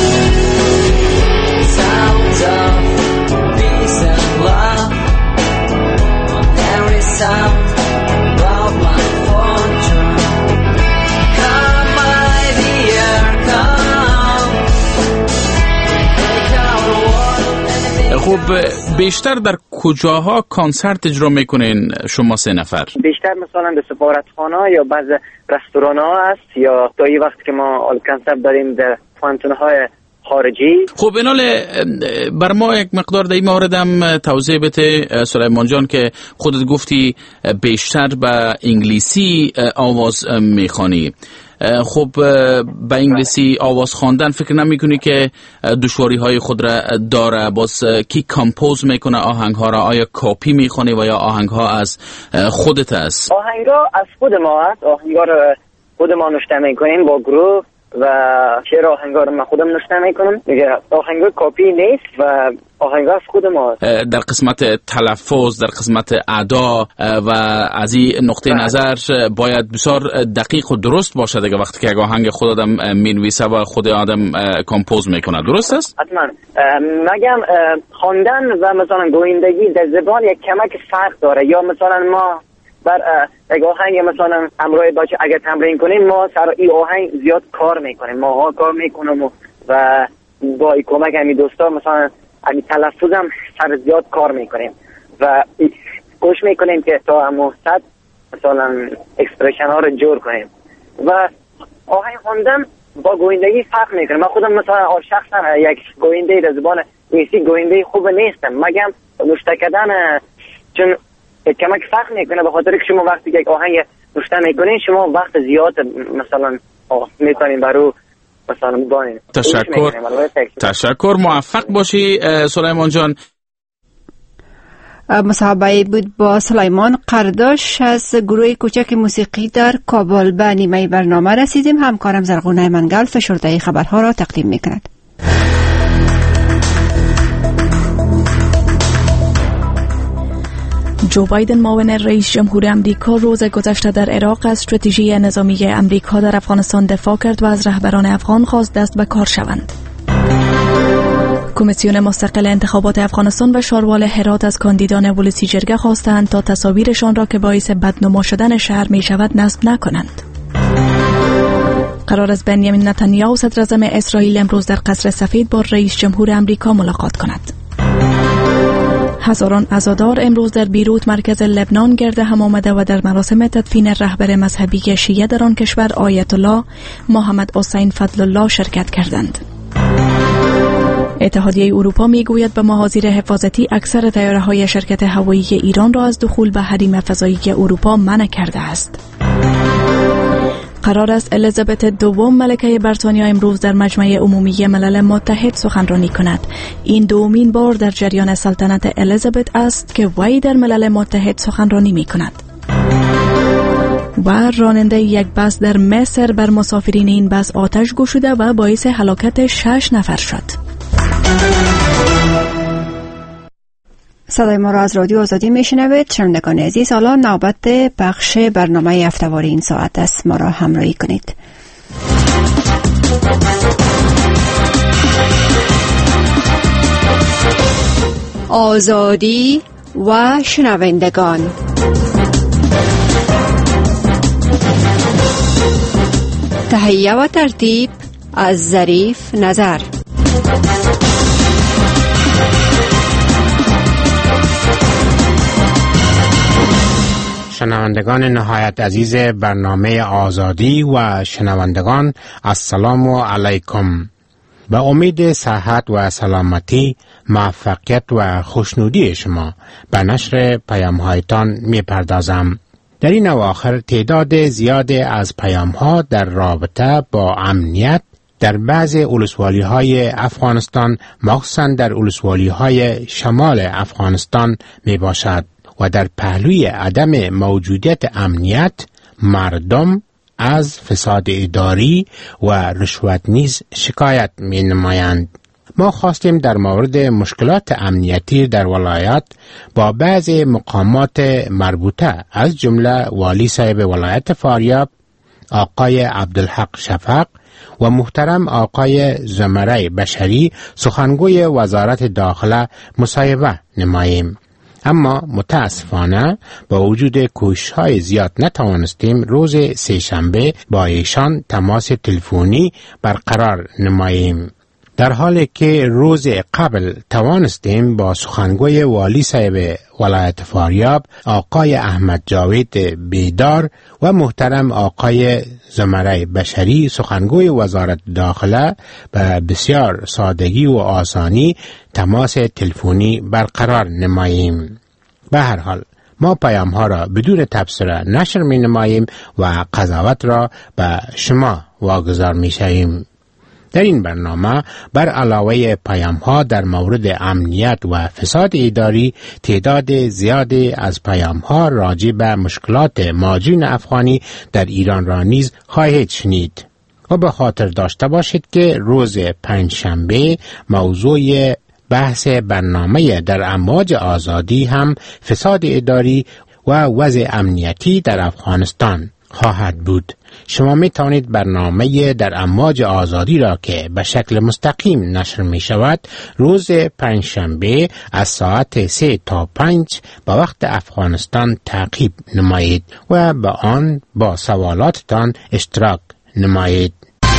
خب بیشتر در کجاها کنسرت اجرا میکنین شما سه نفر؟ بیشتر مثلا به سفارتخانه یا بعض رستوران ها است، یا تا این وقت که ما کنسرت داریم در فانتون های خارجی. خب اینال بر ما یک مقدار در این موردم توضیح بده سلیمان جان که خودت گفتی بیشتر به انگلیسی آواز میخوانی. خب به انگلیسی آواز خواندن فکر نمیکنی که دشواری های خود را داره؟ باز کی کامپوز میکنه آهنگ ها را؟ آیا کاپی میخونی و یا آهنگ ها از خودت است؟ آهنگ ها از خود ما است. آهنگ ها را خود ما نوشته میکنیم با گروه و شعر آهنگا رو من خودم نوشته میکنم دیگه. آهنگا کپی نیست و آهنگا از خود ما. در قسمت تلفظ، در قسمت ادا و از این نقطه نظر باید بسیار دقیق و درست باشه دیگه وقتی که یک آهنگ خود آدم مینویسه و خود آدم کامپوز میکنه. درست است؟ حتما. مگم خواندن و مثلا گویندگی در زبان یک کمک فرق داره. یا مثلا ما بر یک آهنگ مثلا همراه بچه اگر تمرین کنیم ما سر این آهنگ زیاد کار میکنیم، ماها کار میکنیم و با این کمک همین دوستا مثلا همین تلفظم سر زیاد کار میکنیم و کوشش میکنیم که تا همو صد مثلا اکسپرشن ها رو جور کنیم. و آهنگ خواندن با گویندگی فرق میکنه. من خودم مثلا شخصا یک گوینده در زبان انگلیسی گوینده خوب نیستم، مگم نوشته کردن چون کمک فرق میکنه، به خاطر که شما وقتی که یک آهنگ نوشته میکنین شما وقت زیاد مثلا میکنین برای مثلا بانین. تشکر. موفق باشی سلیمان جان. مصاحبه بود با سلیمان قرداش از گروه کوچک موسیقی در کابل. به نیمه برنامه رسیدیم. همکارم زرغونه منگل فشرده خبرها را تقدیم میکند. جو بایدن معاون رئیس جمهور امریکا روز گذشته در عراق از استراتژی نظامی امریکا در افغانستان دفاع کرد و از رهبران افغان خواست دست به کار شوند. کمیسیون مستقل انتخابات افغانستان و شاروال هرات از کاندیدان ولسی جرگه خواستند تا تصاویرشان را که باعث بدنما شدن شهر می شود نصب نکنند. قرار است بنیامین نتانیاهو صدر اعظم اسرائیل امروز در قصر سفید با رئیس جمهور امریکا ملاقات کند. هزاران عزادار امروز در بیروت مرکز لبنان گرد هم آمده و در مراسم تدفین رهبر مذهبی شیعه در آن کشور آیت الله محمد حسین فضل الله شرکت کردند. اتحادیه اروپا میگوید به محاذیر حفاظتی اکثر طیاره‌های شرکت هوایی ایران را از دخول به حریم فضایی اروپا منع کرده است. قرار است الیزابت دوم ملکه بریتانیا امروز در مجمع عمومی ملل متحد سخنرانی کند. این دومین بار در جریان سلطنت الیزابت است که وی در ملل متحد سخنرانی می کند. و راننده یک بس در مصر بر مسافرین این بس آتش گشوده و باعث هلاکت 6 نفر شد. صدای ما را از رادیو آزادی میشنوید. شنوندگان عزیز، حالا نوبت بخش برنامه هفته‌واری این ساعت است. ما را همراهی کنید. آزادی و شنوندگان. تهیه و ترتیب از ظریف نظر. شنوندگان نهایت عزیز برنامه آزادی و شنوندگان، السلام علیکم. به امید صحت و سلامتی، موفقیت و خوشنودی شما به نشر پیام‌هایتان می‌پردازم. در این اواخر تعداد زیاد از پیام‌ها در رابطه با امنیت در بعضی ولسوالی‌های افغانستان، مخصوصاً در ولسوالی‌های شمال افغانستان میباشد و در پهلوی عدم موجودیت امنیت مردم از فساد اداری و رشوت نیز شکایت می نمایند. ما خواستیم در مورد مشکلات امنیتی در ولایت با بعضی مقامات مربوطه از جمله والی صاحب ولایت فاریاب آقای عبدالحق شفق و محترم آقای زمره بشری سخنگوی وزارت داخله مصاحبه نماییم. اما متاسفانه با وجود کوشش‌های زیاد نتوانستیم روز سه‌شنبه با ایشان تماس تلفنی برقرار نماییم. در حالی که روز قبل توانستیم با سخنگوی والی صاحب ولایت فاریاب آقای احمد جاوید بیدار و محترم آقای زمره بشری سخنگوی وزارت داخله به بسیار سادگی و آسانی تماس تلفنی برقرار نماییم. به هر حال ما پیام ها را بدون تبصره نشر می نماییم و قضاوت را به شما واگذار می شویم. در این برنامه بر علاوه پیام ها در مورد امنیت و فساد اداری تعداد زیادی از پیام ها راجع به مشکلات مهاجرین افغانی در ایران را نیز خواهید شنید. و به خاطر داشته باشید که روز پنجشنبه موضوع بحث برنامه در امواج آزادی هم فساد اداری و وضع امنیتی در افغانستان خواهد بود. شما می توانید برنامه در امواج آزادی را که به شکل مستقیم نشر می شود روز پنجشنبه از ساعت 3 تا 5 به وقت افغانستان تعقیب نمایید و به آن با سوالاتتان اشتراک نمایید.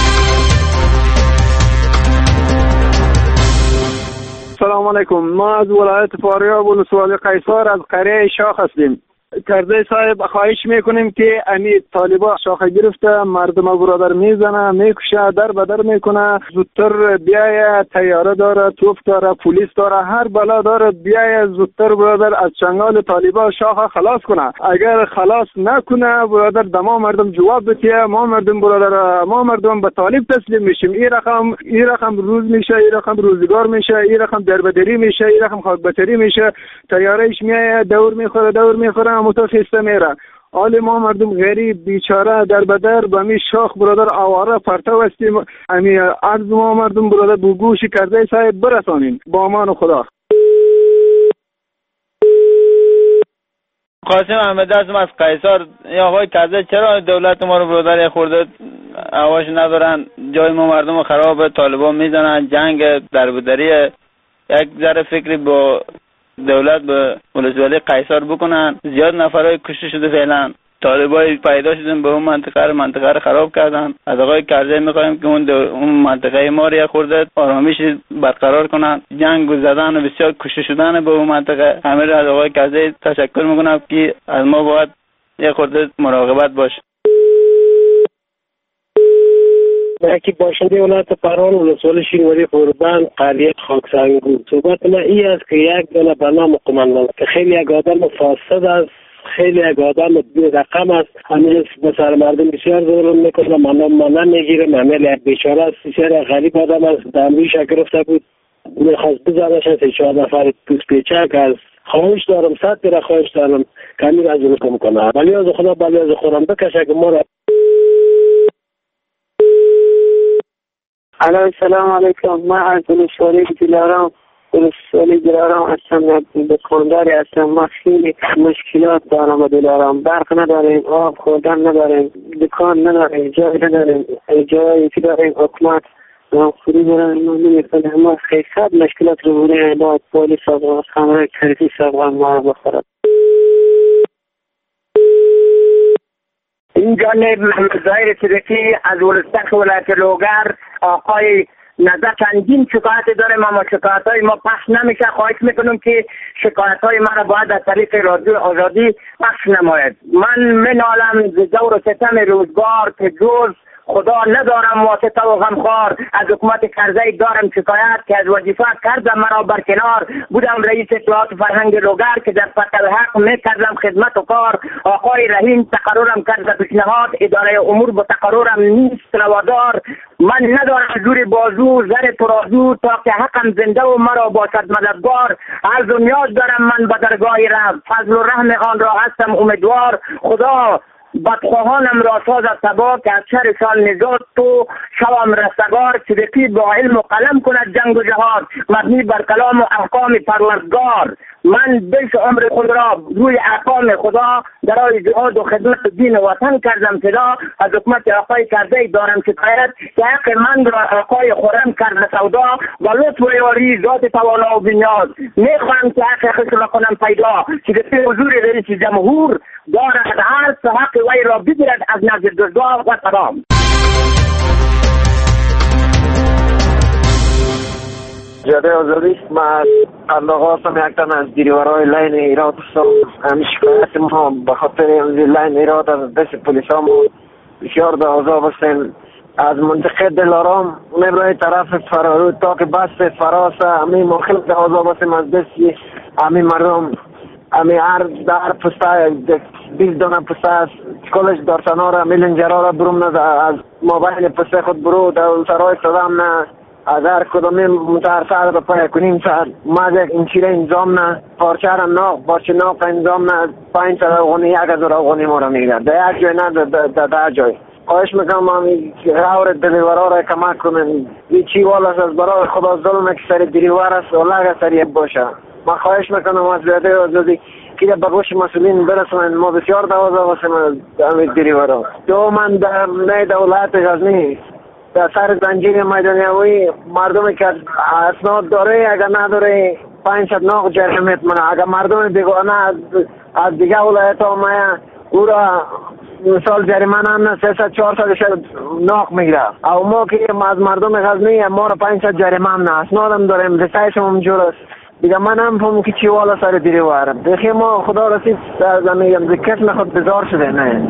سلام علیکم. ما از ولایت فاریاب و ولسوالی قیصر از قریه شاخ هستیم. کرده صاحب خواهش میکنیم که امی طالبا شاخه گرفته مردم برادر میزنه میکشه در بدر میکنه زودتر بیایه تیاره داره توپ داره پلیس داره هر بلا داره بیایه زودتر برادر از چنگال طالبا شاخه خلاص کنه. اگر خلاص نکنه برادر دما مردم جواب بده ما مردم برادر ما مردم به طالب تسلیم میشیم. این رقم روز میشه این رقم روزگار میشه این رقم دربدری میشه این رقم خاکبتری میشه تیارهش میایه دور میخوره متفسته میره. حال ما مردم غریب بیچاره در بدر با می شاخ برادر آواره پرتو هستیم. امی عرض ما مردم برادر بگوش کرده صاحب برسانیم با امان خدا. قاسم احمد هستم از قیصر. یا آقای کرده چرا دولت ما رو برادر خورده هواش ندارن جای ما مردم رو خراب طالبان میزنن جنگ دربدری یک ذره فکری با دولت به ولسوالی قیصر بکنن. زیاد نفرای کشته شده فعلا طالبای پیدا شدن به اون منطقه رو خراب کردن. از آقای کرزی میخوایم که اون منطقه ما رو خورده آرامیش برقرار کنن. جنگ و زدن و بسیار کشته شدن به اون منطقه همه رو از آقای کرزی تشکر میکنم که از ما باید یه خورده مراقبت باشه. یکی باشنده ولایت پروان ولسوالی شینواری قربان قریه خاکسنگو. صحبت من این است که یک دونه برنامه قماندان که خیلی یک آدم فاسد است خیلی یک آدم بی رقم است همین به سر مردم بسیار ظلم میکنه من نمیگیره معمل یک بیچاره است بسیار غریب آدم است دمریش گرفته بود میخواست بزنش از 4 نفر پوست پیچک است. خواهش دارم 100 را خواهش دارم که همین از اون کنه ولی از خدا بلی از خودم بکشه که ما را سلام علیکم. من از ولسوالی دلارام هستم. دکانداری هستم. ما خیلی مشکلات دارم و دلارام برق نداریم آب خوردن نداریم دکان نداریم جای نداریم جایی که داریم حکومت خوری داریم نمیکنه. ما خیلی سب مشکلات رو بوده باید پولیس و خمره کریفی سابقا ما بخورد. این جانب محمد ظاهر صدقی از ولایت لوگر. آقای نظر چندین شکایت داره ما شکایت های ما پخش نمیشه. خواهش میکنم که شکایت های ما را باید از طریق رادیو آزادی پخش نماید. من منالم ز جور و ستم روزگار که جز خدا ندارم واسطه و غمخوار. از حکومت کرزی دارم شکایت که از وظیفه کردم مرا برکنار. بودم رئیس اطلاعات فرهنگ لوگر که در فتح حق میکردم خدمت و کار. آقای رحیم تقررم کرد به پیشنهاد اداره امور با تقررم نیست روادار. من ندارم زور بازو زر ترازو تا که حقم زنده و مرا باشد مددگار. هر دنیاز دارم من به درگاه رب فضل و رحم آن را هستم امیدوار. خدا بدخواهانم را ساز تبا که از شرشان نجات تو شوم رستگار صدقی با علم و قلم کند جنگ و جهاد مبنی بر کلام و احکام پروردگار. من بیش عمر خود را روی احکام خدا برای جهاد و خدمت دین وطن کردم فدا. از حکومت آقای کرده دارم شکایت که حق من را آقای خرم کرده سودا و لطف و یاری ذات توانا و بنیاد. میخواهم که حق خشم کنم پیدا صدقی حضور رئیس جمهور دارد هر حق وی را بگیرد از نزد دزدا و سلام. جاده آزادی ما علاقه هستم یک تن از دیروارای لین ایراد هستم. همی شکایت ما به خاطر لین ایراد از دست پلیس ها ما بسیار به عذاب هستیم. از منطقه دلارام میبرای طرف فرارود تا که بس فراسه همی مخلق به عذاب هستیم از دستی همی مردم. همی هر در پسته 20 دانه پسته است کلش دارسانا را میلنجرا را بروم نه از مابین پسته خود برو در سرای صدام نه از هر کدومی مترسه را پای کنیم سر مازک اینچیره انجام نه پارچه را ناق پارچه ناق انجام نه 500 افغانی 1000 افغانی ما را میگرد در یک جای نه در جای. خواهش میکنم همی غور دلیورا را کمک کنن. این چی والا از برای خدا ظلمه که سر دلیور است و لگه سر یک باشه. من خواهش میکنم از جاده آزادی که به گوش مسئولین برسونن. ما بسیار دوازه واسم از دلیورا. دو من در نه دولت غزنی در سر زنجیر میدانیوی مردمی که اسناد داره اگر نداره 500 ناق جریمه میکنه. اگر مردم بیگانه از دیگه ولایت ها مایا او را مثال جریمه هم 300 400 ناق میگیره. او ما که از مردم غزنی ما را 500 جریمه هم نه اسناد هم داریم رسایش هم جور است. دیگه من هم فهمم که چی والا سر دیری وارم دیگه ما خدا رسید در زمین ذکر نخود بزار شده. نه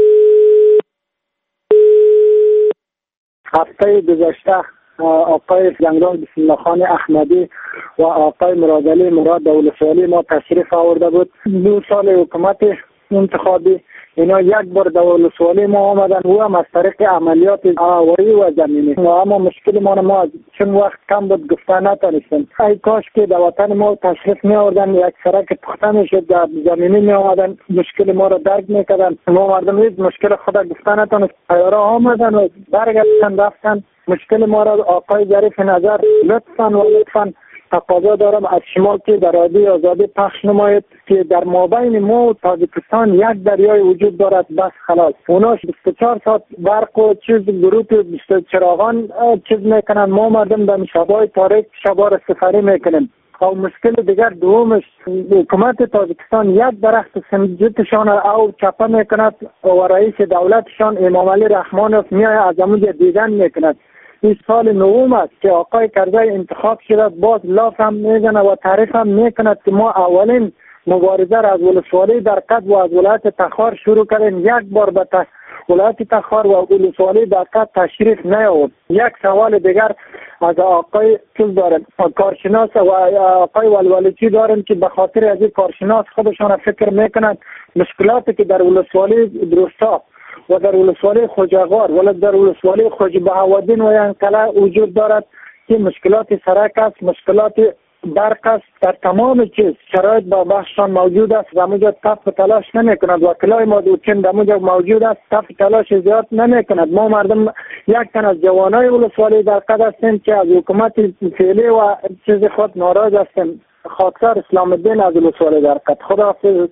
هفته گذشته آقای جنرال بسم الله خان احمدی و آقای مرادعلی مراد دولت‌والی ما تشریف آورده بود. 2 سال حکومت انتخابی اینا یک بار دولت‌والی ما آمدن و هم از طریق عملیات هوایی و زمینی و اما مشکل ما چون وقت کم بود گفته نتونستیم. ای کاش که در وطن ما تشریف می آوردن یک سرک پخته میشد در زمینی می آمدن مشکل ما را درک میکردن. ما مردم هیچ مشکل خود گفته نتونست. طیاره آمدن و برگشتن رفتن. مشکل ما را آقای ظریف نظر لطفاً تقاضا دارم از شما که در رادیو آزادی پخش نمایید که در مابین ما و تاجیکستان یک دریای وجود دارد بس خلاص. اوناش 24 ساعت برق و گروپ چراغان چیز میکنن. ما مردم در شبای تاریک شبار سفری میکنیم. او مشکل دیگر دومش حکومت تاجیکستان یک درخت سنجتشان او چپه میکند و رئیس دولتشان امام علی رحمانوف میای از اموج دیدن میکند. این سال نوم است که آقای کرزی انتخاب شده باز لاف هم میزنه و تعریف هم میکند که ما اولین مبارزه را از ولسوالی در قد و از ولایت تخار شروع کردیم. یک بار به ولایت تخار و ولسوالی در قد تشریف نیاورد. یک سوال دیگر از آقای چیز دارم کارشناس و آقای ولولیچی دارم که به خاطر از این کارشناس خودشان فکر میکنند مشکلاتی که در ولسوالی درستا و در ولسوالی خوجاغار و در ولسوالی خوج بهاودین و ینقله وجود دارد که مشکلات سرک است، مشکلات برق است، در تمام چیز شرایط با بخشان موجود است. دموجا تف تلاش نمی کند. وکلای ما دوچین دموجا موجود است، تف تلاش زیاد نمی کند. ما مردم یک تن از جوانای ولسوالی در قد هستیم که از حکومت فعلی و چیز خود ناراض هستیم. خاکسار اسلام الدین از ولسوالی در قد. خداحافظ.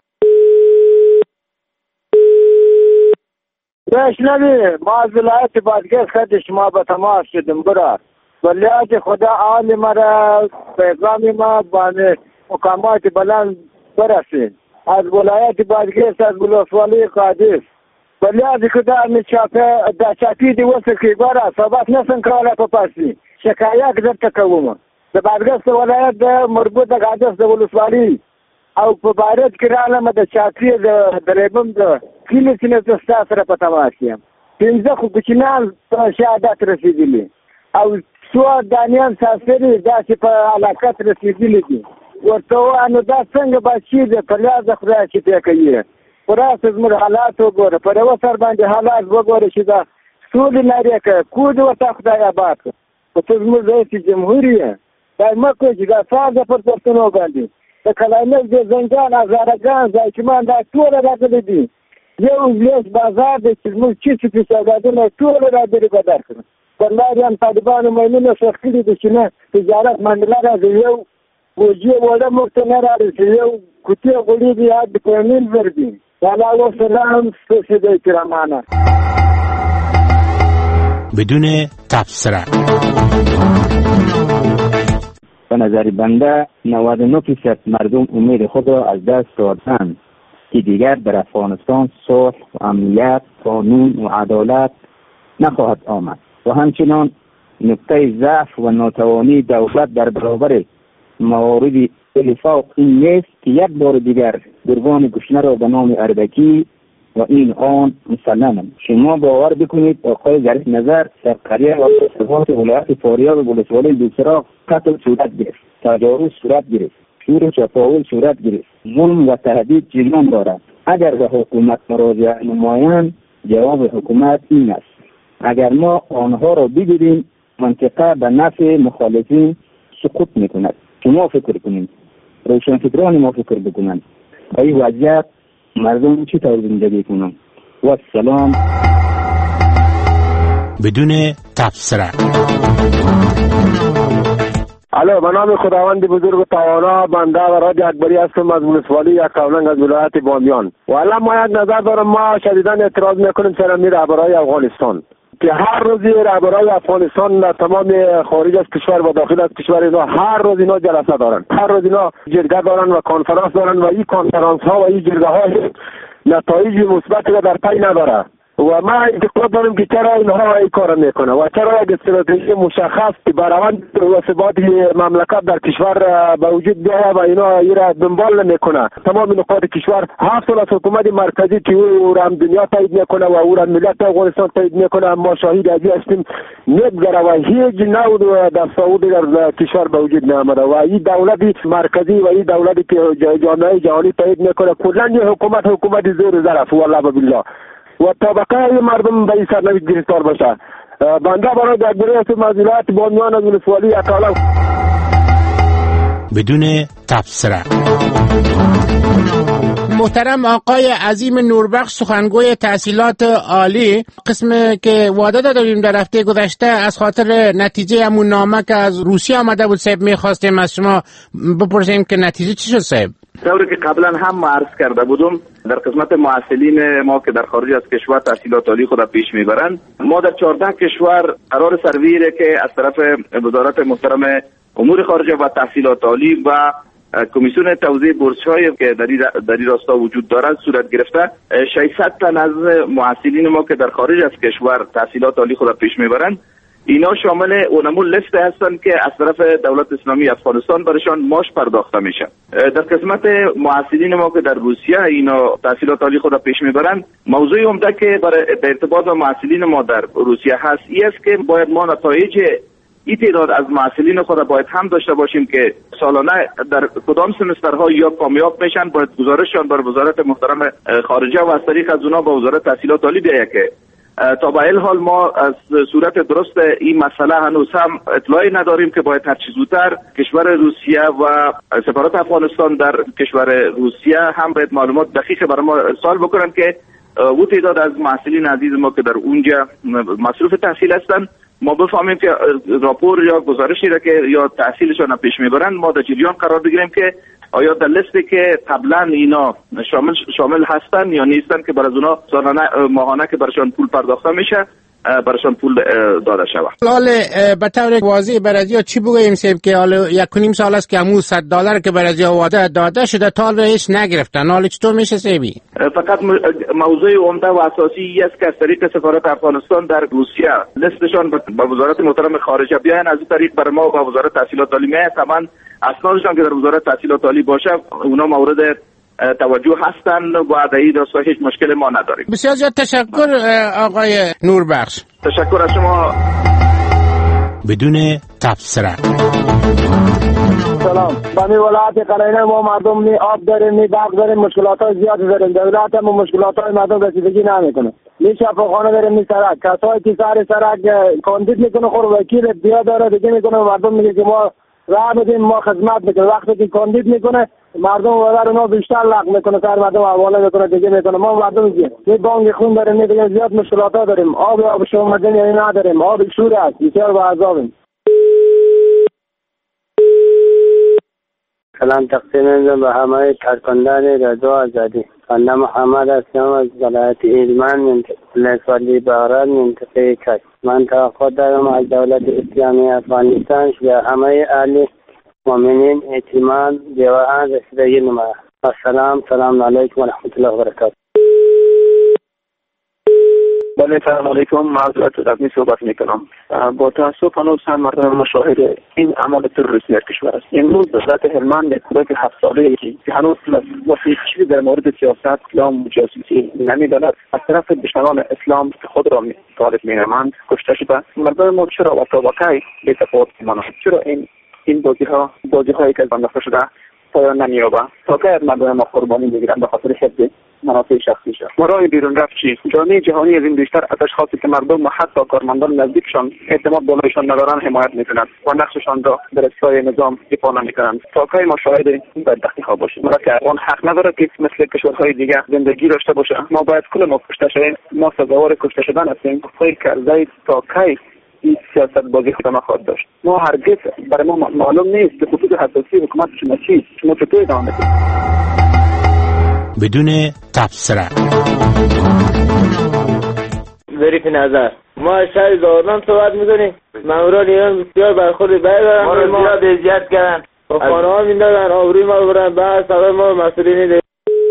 بشنوی ما از ولایت بادغیس خط شما به تماس شدیم برا ولیات خدا عالی مرا پیغامی ما بانه مقامات بلند برسید از ولایت بادغیس از ولسوالی قادس ولیات خدا میچاپه دا چاپی دی وسه کی برا صباح نسن کراله پاسی شکایت درته کوم د بادغیس ولایت مربوط د قادس د ولسوالی او په بارد کې رالم د چاپی د درېبم د کلی سینه تاسو سره په تماس یم. 15 خو کوچنان شهادت رسیدلی او څو دانیان ساسری داسې په علاقات رسیدلی دي. ورته انو دا څنګه بچی د پلیاز خدای چې ته کوي پراس زموږ حالات وګوره پر یو سر باندې حالات وګوره چې دا ټول لري کود ورته خدای آباد او ته زموږ رئیس جمهوریت دا مکو چې دا ساده پر پښتنو باندې د کلاینه د زنجان ازارګان ځایچمان دا ټول راغلي دي یو لیست بازار د چې چی په سوداګرو ټول را دې بدر کړ والله هم طالبان مېنه شخصي دي چې نه تجارت منډلا راځي یو وجه وړه مخته نه راځي یو کوتي غوړي دی د پرمین ورګي سلام سلام سیدی کرامانه بدون تبصره. به نظر بنده 99% مردم امید خود را از دست دادند که دیگر در افغانستان صلح و امنیت، قانون و عدالت نخواهد آمد و همچنان نقطه ضعف و ناتوانی دولت در برابر موارد اختلاف این نیست که یک بار دیگر گروگان گشنه را به نام اردکی و این آن مسلمند. شما باور بکنید آقای ظریف نظر در قریه و ارتباط ولایت فاریاب و ولسوالی دوسراغ قتل صورت گرفت، تجاوز صورت گرفت، شور و چپاول صورت گرفت، ظلم و تهدید جریان دارد. اگر به حکومت مراجعه نمایند جواب حکومت این است: اگر ما آنها را بگیریم منطقه به نفع مخالفین سقوط میکند. شما فکر کنید، روشنفکران ما فکر بکنند و این وضعیت مردم چطور زندگی کنند. و السلام. بدون تبصره. الو، به نام خداوند بزرگ و توانا، بنده و راج اکبری هستم از ولسوالی یکاولنگ از ولایت بامیان. والا ما یک نظر دارم، ما شدیداً اعتراض میکنیم سر می رهبرای افغانستان که هر روزی رهبرای افغانستان در تمام خارج از کشور و داخل از کشور اینا هر روز اینا جلسه دارن، هر روز اینا جرگه دارن و کنفرانس دارن و این کنفرانس ها و این جرگه ها نتایج مثبتی را در پی نداره و ما اعتقاد دارم که چرا اینها این کار میکنه و چرا یک استراتژی مشخص که برآورد و ثبات مملکت در کشور به وجود بیاید و اینا را دنبال نمیکنه. تمام نقاط کشور 7 سال از حکومت مرکزی که او را دنیا تایید میکنه و او را ملت افغانستان تایید میکنه، ما شاهد ازی هستیم نگذره و هیچ نوع دستاوردی در کشور به وجود نیامده و این دولت مرکزی و این دولتی که جامعه جهانی تایید میکنه کلا این حکومت زور ظرف والله بالله و طبقه مردم به این سرنوشت گرفتار باشه. بنده برای اکبری هستم از ولایت بامیان از ولسوالی یکاولنگ. بدون تبصره. محترم آقای عظیم نوربخش، سخنگوی تحصیلات عالی، قسم که وعده دادیم در هفته گذشته از خاطر نتیجه همون نامه که از روسیه آمده بود صاحب میخواستیم از شما بپرسیم که نتیجه چی شد صاحب؟ طوری که قبلا هم عرض کرده بودم در قسمت معسلین ما که در خارج از کشور تحصیلات عالی خود پیش میبرند، ما در 14 کشور قرار سرویره که از طرف وزارت محترم امور خارجه و تحصیلات عالی و کمیسیون توزیع بورس‌های که در این راستا وجود دارد صورت گرفته. 600 تن از معسلین ما که در خارج از کشور تحصیلات عالی خود پیش میبرند، اینا شامل اونمون لیست هستند که از طرف دولت اسلامی افغانستان برشان ماش پرداخته میشه. در قسمت معسلین ما که در روسیه اینا تحصیلات عالی خود پیش میبرند، موضوع عمده که برای ارتباط با معسلین ما در روسیه هست این است که باید ما نتایج این تعداد از معسلین خود باید هم داشته باشیم که سالانه در کدام سمسترها یا کامیاب میشن، باید گزارششان بر وزارت محترم خارجه و از طریق از اونا با وزارت تحصیلات عالی بیاید که تا به این حال ما از صورت درست این مسئله هنوز هم اطلاعی نداریم که باید هر چه زودتر کشور روسیه و سفارت افغانستان در کشور روسیه هم باید معلومات دقیق برای ما ارسال بکنن که او تعداد از معسلین عزیز ما که در اونجا مصروف تحصیل هستند ما بفهمیم که راپور یا گزارشی را که یا تحصیلشان پیش میبرند ما در جریان قرار بگیریم که آیا در لیستی که قبلا اینا شامل هستن یا نیستن که بر از اونا سالانه ماهانه که برشان پول پرداخته میشه برشان پول داده شود. حال به طور واضح برای چی بگوییم سیب که حالا 1.5 سال است که همون $100 که برای وعده داده شده تا حالا هیچ نگرفتن، حالا چطور میشه سیبی؟ فقط موضوع عمده و اساسی است که از طریق سفارت افغانستان در روسیه لیستشان با وزارت محترم خارجه بیاین، از این طریق بر ما با وزارت تحصیلات عالی میاد، تمام اسنادشان که در وزارت تحصیلات عالی باشه اونا مورد توجه هستند و در این راستا هیچ مشکل ما نداریم. بسیار زیاد تشکر آقای نوربخش. تشکر از شما. بدون تبصره. سلام. بمی ولایت قرینه ما مردم نی آب داریم نی برق داریم، مشکلات های زیاد داریم، دولت هم مشکلات های مردم رسیدگی نمیکنه. نی شفاخانه داریم نی سرک، کسایی که سرک کاندید میکنه خور وکیل بیا داره دیگه میکنه، مردم میگه که ما راه بدیم ما خدمت میکنه، وقتی که کاندید میکنه مردم برادر اونا بیشتر لغ میکنه، سر مردم حواله میکنه، دیگه میکنه. ما مردم یه بانک خون داریم، میگن زیاد مشکلات ها داریم، آب شما مدنی نداریم، آب شور است، بسیار با عذابیم. سلام تقسیم می‌کنم به همه کارکنان رادیو آزادی. بنده محمد هستم از ولایت هلمند، منطقه ولی بغرات، منطقه کج. من توقع دارم از دولت اسلامی افغانستان به همه اهل مؤمنین اعتماد جواهر رسیدگی نماید. سلام علیکم و رحمت الله و برکاته. بله سلام علیکم، معذرت رسمی صحبت میکنم. با تاسف هنوز هم مردم مشاهد این عمل تروریستی در کشور است. امروز دولت هلمند کودک 7 ساله‌ای که هنوز وسیقی در مورد سیاست اسلام و جاسوسی نمیداند از طرف دشمنان اسلام که خود را طالب مینامند کشته شده. مردم ما چرا و تا واقعی بی تفاوت میمانند؟ چرا این بازی‌هایی که بنداخته شده پایان نمی‌یابد؟ تا که مردم ما قربانی میگیرند به خاطر حفظ منافع شخصیشان. ما راه بیرون رفت چیست؟ جامعه جهانی از این بیشتر از اشخاصی که مردم و حتی کارمندان نزدیکشان اعتماد بالایشان ندارند حمایت می‌کنند و نقششان را در اصلاح نظام دفاع نمی‌کنند. تا که ما شاهد این بدبختی‌ها باشیم. ما که افغان حق نداره که مثل کشورهای دیگه زندگی داشته باشه. ما باید کل ما کشته شویم. ما سزاوار کشته شدن هستیم. فکر کردید تا کی این سیاست بازی خودم خواهد داشت؟ ما هرگز برای ما معلوم نیست که خطوط حساسی حکومت شما چیست. شما چطور ادامه بدید؟ بدون تبصره. ظریف نظر ما از شهر زاهدان صحبت میکنیم. ماموران ایران بسیار برخورد بدی دارن، ما رو زیاد اذیت کردن، خانه ها میندازن، آبروی ما رو برن، بعد سبب ما مسئولین ده.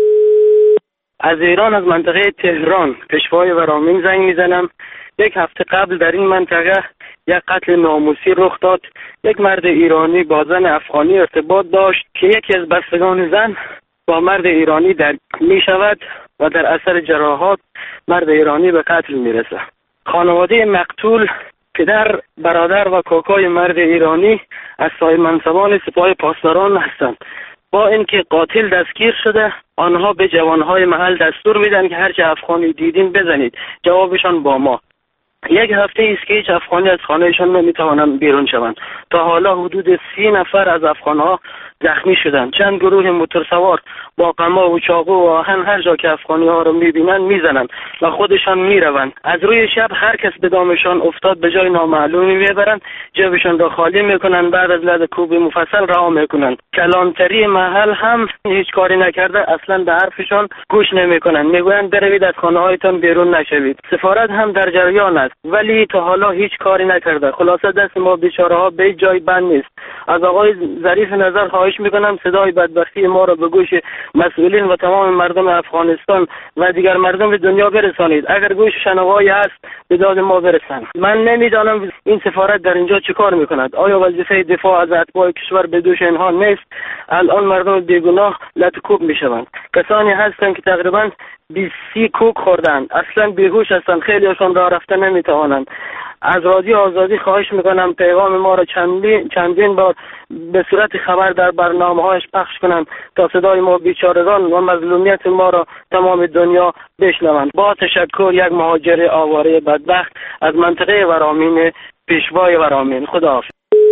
از ایران، از منطقه تهران پیشوای ورامین زنگ میزنم. یک هفته قبل در این منطقه یک قتل ناموسی رخ داد. یک مرد ایرانی با زن افغانی ارتباط داشت که یکی از بستگان زن با مرد ایرانی در می شود و در اثر جراحات مرد ایرانی به قتل می رسد. خانواده مقتول پدر، برادر و کاکای مرد ایرانی از صاحب منصبان سپاه پاسداران هستند. با اینکه قاتل دستگیر شده، آنها به جوانهای محل دستور میدن که هرچه افغانی دیدین بزنید. جوابشان با ما. یک هفته است که هیچ افغانی از خانهشان نمیتوانند بیرون شوند. تا حالا حدود 30 نفر از افغانها زخمی شدند. چند گروه موتورسوار با قما و چاقو و آهن هر جا که افغانی ها رو میبینند میزنند و خودشان میروند. از روی شب هر کس به دامشان افتاد به جای نامعلومی میبرند، جیبشان را خالی میکنند، بعد از لحظه کوب مفصل رها میکنند. کلانتری محل هم هیچ کاری نکرده، اصلا به حرفشان گوش نمیکنند. میگویند بروید از خانه هایتان بیرون نشوید. سفارت هم در جریان است ولی تا حالا هیچ کاری نکرده. خلاصه دست ما بیچاره ها به جای بند نیست. از آقای ظریف نظر خواهش میکنم صدای بدبختی ما را به گوش مسئولین و تمام مردم افغانستان و دیگر مردم دنیا برسانید. اگر گوش شنوایی هست به داد ما برسند. من نمیدانم این سفارت در اینجا چه کار میکند. آیا وظیفه دفاع از اتباع کشور به دوش اینها نیست؟ الان مردم بیگناه لطکوب میشوند. کسانی هستند که تقریبا 20 کوک خوردن، اصلا بیهوش هستند، خیلی هاشون راه رفتن نمیتوانند. از رادیو آزادی خواهش میکنم پیغام ما را چندین بار به صورت خبر در برنامه‌هایش پخش کنند تا صدای ما بیچارگان و مظلومیت ما را تمام دنیا بشنوند. با تشکر، یک مهاجر آواره بدبخت از منطقه ورامین، پیشوای ورامین. خداحافظ.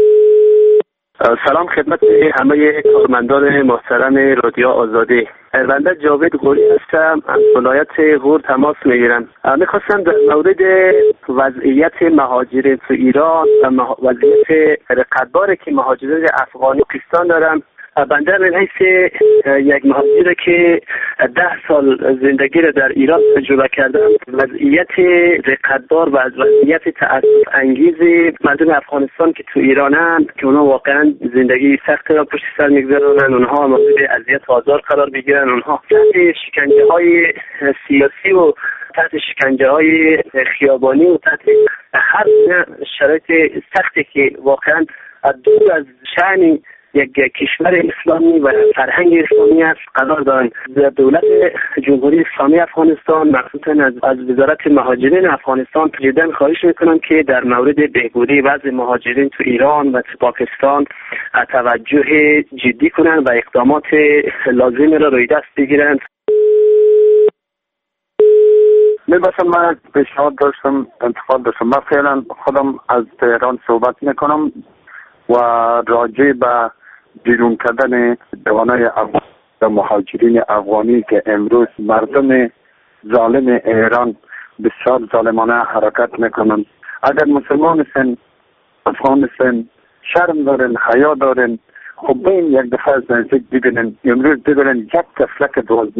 سلام خدمت همه کارمندان محترم رادیو آزادی. بنده جاوید غوری هستم، از ولایت غور تماس میگیرم. میخواستم در مورد وضعیت مهاجرین تو ایران و وضعیت رقاباری که مهاجرین افغانستان دارم. بنده به حیث یک مهاجر که 10 سال زندگی را در ایران تجربه کردم، وضعیت رقابدار و از وضعیت تأسف انگیز مردم افغانستان که تو ایرانن که اونا واقعا زندگی سخت را پشت سر میگذارن، اونها مورد اذیت و آزار قرار میگیرن، اونها تحت شکنجه های سیاسی و تحت شکنجه های خیابانی و تحت هر شرایط سختی که واقعا دور از شأن یک کشور اسلامی و فرهنگ اسلامی است قرار دارند. دولت جمهوری اسلامی افغانستان مخصوصا از وزارت مهاجرین افغانستان جدا خواهش میکنم که در مورد بهبودی وضع مهاجرین تو ایران و تو پاکستان توجه جدی کنند و اقدامات لازم را روی دست بگیرند. میباشم من پیشنهاد داشتم، انتقاد داشتم. من فعلا خودم از تهران صحبت میکنم و راجع به بیرون کردن جوانای افغان و مهاجرین افغانی که امروز مردم ظالم ایران بسیار ظالمانه حرکت میکنن. اگر مسلمان سن افغان سن شرم دارن، حیا دارن، خب این یک دفعه از نزدیک ببینن. امروز ببینن یک تفلک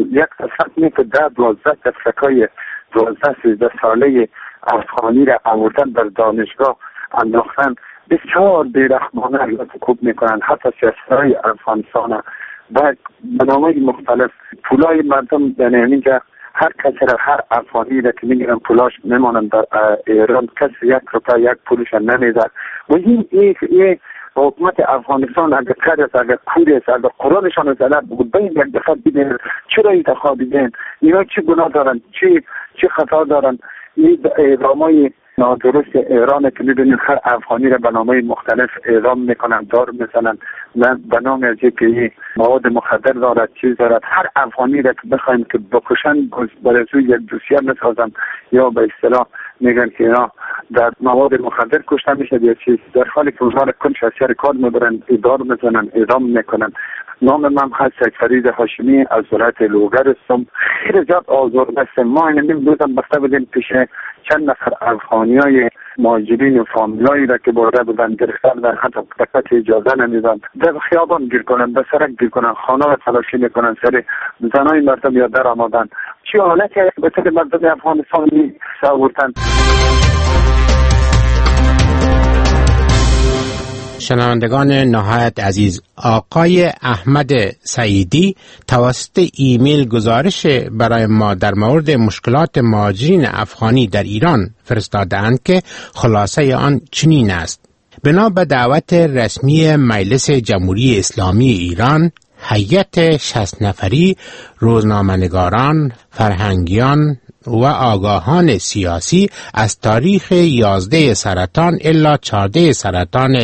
12 تفلکای 12-13 ساله افغانی را آوردن در دانشگاه انداختن. بسیار بیرحمانه رکوب میکنن، حتی سیاستهای افغانستان و برنامه مختلف پولای مردم در اینجا هر کسی را، هر افغانی را که میگیرن پولاش میمانن در ایران، کسی 1 روپیه 1 پولش نمیده. و این حکومت افغانستان اگر کردست، اگر کودست، اگر قرآنشان زده بود بین یک دفعه ببینن چرا انتخاب دیدن، اینا چه گناه دارن، چه خطا دارن. این اعدامای نادرست ایران که میبینید هر افغانی را به نامه مختلف اعدام میکنن، دار میزنن و به نام از اینکه مواد مخدر دارد، چیز دارد. هر افغانی را که بخوایم که بکشن برای یک دوسیه میسازن یا به اصطلاح میگن که اینا در مواد مخدر کشته میشه یا چیز، در حالی که اونها را کنش از سر کار میبرن، دار میزنن، اعدام میکنن. نام من هست فرید هاشمی از ولایت لوگر هستم. خیلی زیاد آزرده هستم. ما این روزم بسته بودیم پیش چند نفر افغانیای مهاجرین و فامیلایی را که برده بودن، گرفته بودن، حتی دقت اجازه نمیدن، در خیابان گیر کنن، به سرک گیر کنن، خانه را تلاشی میکنن، سر زنای مردم یا در آمدن. چه حالتی به سر مردم افغانستانی آوردن. شنوندگان نهایت عزیز، آقای احمد سعیدی توسط ایمیل گزارش برای ما در مورد مشکلات مهاجرین افغانی در ایران فرستادند که خلاصه آن چنین است: بنا به دعوت رسمی مجلس جمهوری اسلامی ایران، هیئت 60 نفری روزنامه‌نگاران، فرهنگیان و آگاهان سیاسی از تاریخ 11 سرطان الی 14 سرطان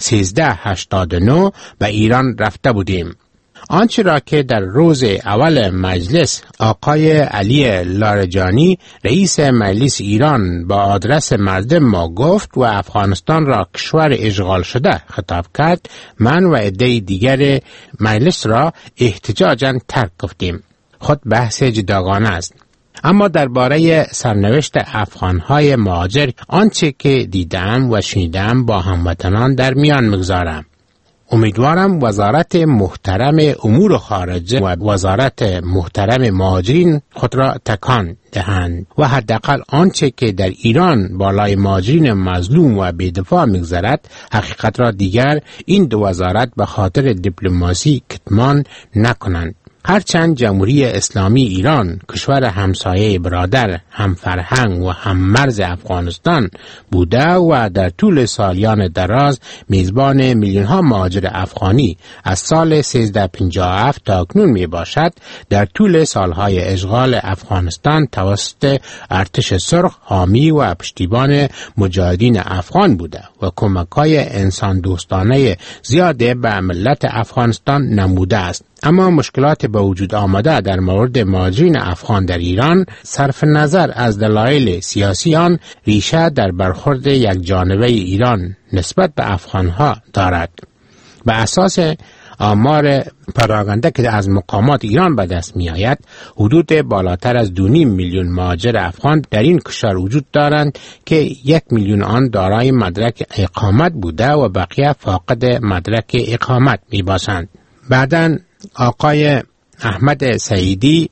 1389 به ایران رفته بودیم. آنچه را که در روز اول مجلس آقای علی لاریجانی رئیس مجلس ایران با آدرس مردم ما گفت و افغانستان را کشور اشغال شده خطاب کرد، من و عده دیگر مجلس را احتجاجاً ترک گفتیم. خود بحث جداگانه است. اما درباره سرنوشت افغانهای مهاجر آنچه که دیدم و شنیدم با هموطنان در میان مگذارم. امیدوارم وزارت محترم امور خارجه و وزارت محترم مهاجرین خود را تکان دهند و حداقل آنچه که در ایران بالای مهاجرین مظلوم و بی‌دفاع می‌گذرد حقیقت را دیگر این دو وزارت به خاطر دیپلماسی کتمان نکنند. هرچند جمهوری اسلامی ایران کشور همسایه برادر، هم فرهنگ و هم مرز افغانستان بوده و در طول سالیان دراز میزبان میلیون ها مهاجر افغانی از سال 1357 تا اکنون می باشد، در طول سالهای اشغال افغانستان توسط ارتش سرخ حامی و پشتیبان مجاهدین افغان بوده و کمک‌های انسان دوستانه زیاده به ملت افغانستان نموده است. اما مشکلات به وجود آمده در مورد مهاجرین افغان در ایران صرف نظر از دلایل سیاسی آن ریشه در برخورد یک جانبه ایران نسبت به افغانها دارد. به اساس آمار پراکنده که از مقامات ایران به دست می آید، حدود بالاتر از 2.5 میلیون مهاجر افغان در این کشور وجود دارند که 1 میلیون آن دارای مدرک اقامت بوده و بقیه فاقد مدرک اقامت می باشند. بعداً آقای احمد سعیدی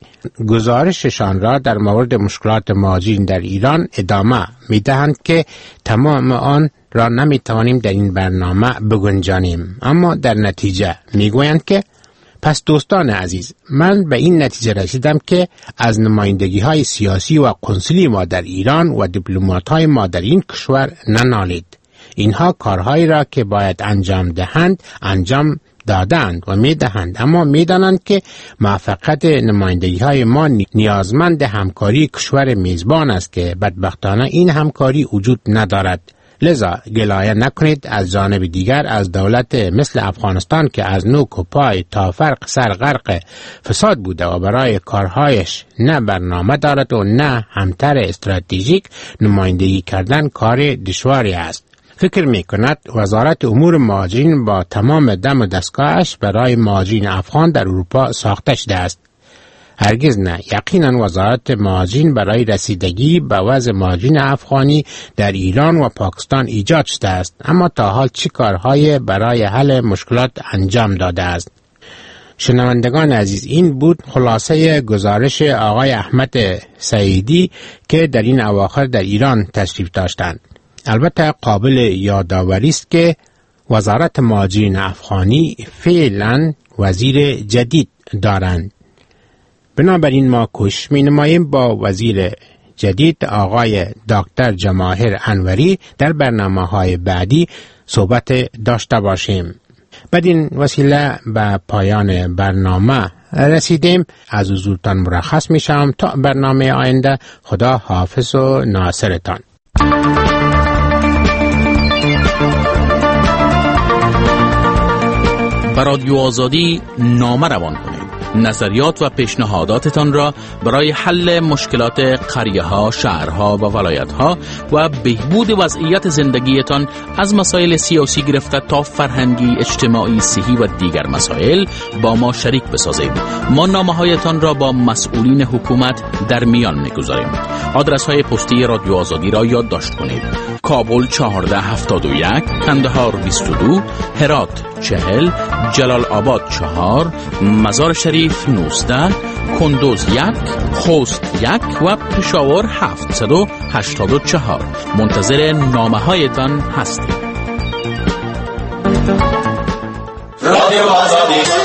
گزارششان را در مورد مشکلات مهاجرین در ایران ادامه می دهند که تمام آن را نمی توانیم در این برنامه بگنجانیم، اما در نتیجه می گویند که پس دوستان عزیز، من به این نتیجه رسیدم که از نمایندگی های سیاسی و قنصلی ما در ایران و دیپلمات های ما در این کشور ننالید. اینها کارهایی را که باید انجام دهند انجام دادند و میدهند، اما میدانند که موفقیت نمایندگی های ما نیازمند همکاری کشور میزبان است که بدبختانه این همکاری وجود ندارد. لذا گلایه نکنید از جانب دیگر از دولت مثل افغانستان که از نوک و پای تا فرق سر غرق فساد بوده و برای کارهایش نه برنامه دارد و نه همتر استراتژیک، نمایندگی کردن کار دشواری است. فکر می کند وزارت امور مهاجرین با تمام دم و دستگاهش برای مهاجرین افغان در اروپا ساخته شده است. هرگز نه. یقینا وزارت مهاجرین برای رسیدگی به وضع مهاجرین افغانی در ایران و پاکستان ایجاد شده است، اما تا حال چه کارهای برای حل مشکلات انجام داده است؟ شنوندگان عزیز، این بود خلاصه گزارش آقای احمد سعیدی که در این اواخر در ایران تشریف داشتند. البته قابل یادآوری است که وزارت مهاجرین افغانی فعلا وزیر جدید دارند. بنابراین ما کوشش می‌نماییم با وزیر جدید آقای دکتر جماهیر انوری در برنامه‌های بعدی صحبت داشته باشیم. بدین وسیله به پایان برنامه رسیدیم. از حضورتان مرخص میشم تا برنامه آینده. خدا حافظ و ناصرتان. به رادیو آزادی نامه روان کنید. نظریات و پیشنهاداتتان را برای حل مشکلات قریه‌ها، شهرها و ولایت‌ها و بهبود وضعیت زندگیتان از مسائل سیاسی گرفته تا فرهنگی، اجتماعی، صحی و دیگر مسائل با ما شریک بسازید. ما نامه‌هایتان را با مسئولین حکومت در میان می‌گذاریم. آدرس‌های پستی رادیو آزادی را یادداشت کنید: کابل 1471، کندهار 22، هرات 40، جلال آباد 4، مزار شریف 19، کندوز 1، خوست 1 و پشاور 784. منتظر نامه هایتان هستیم. رادیو آزادی.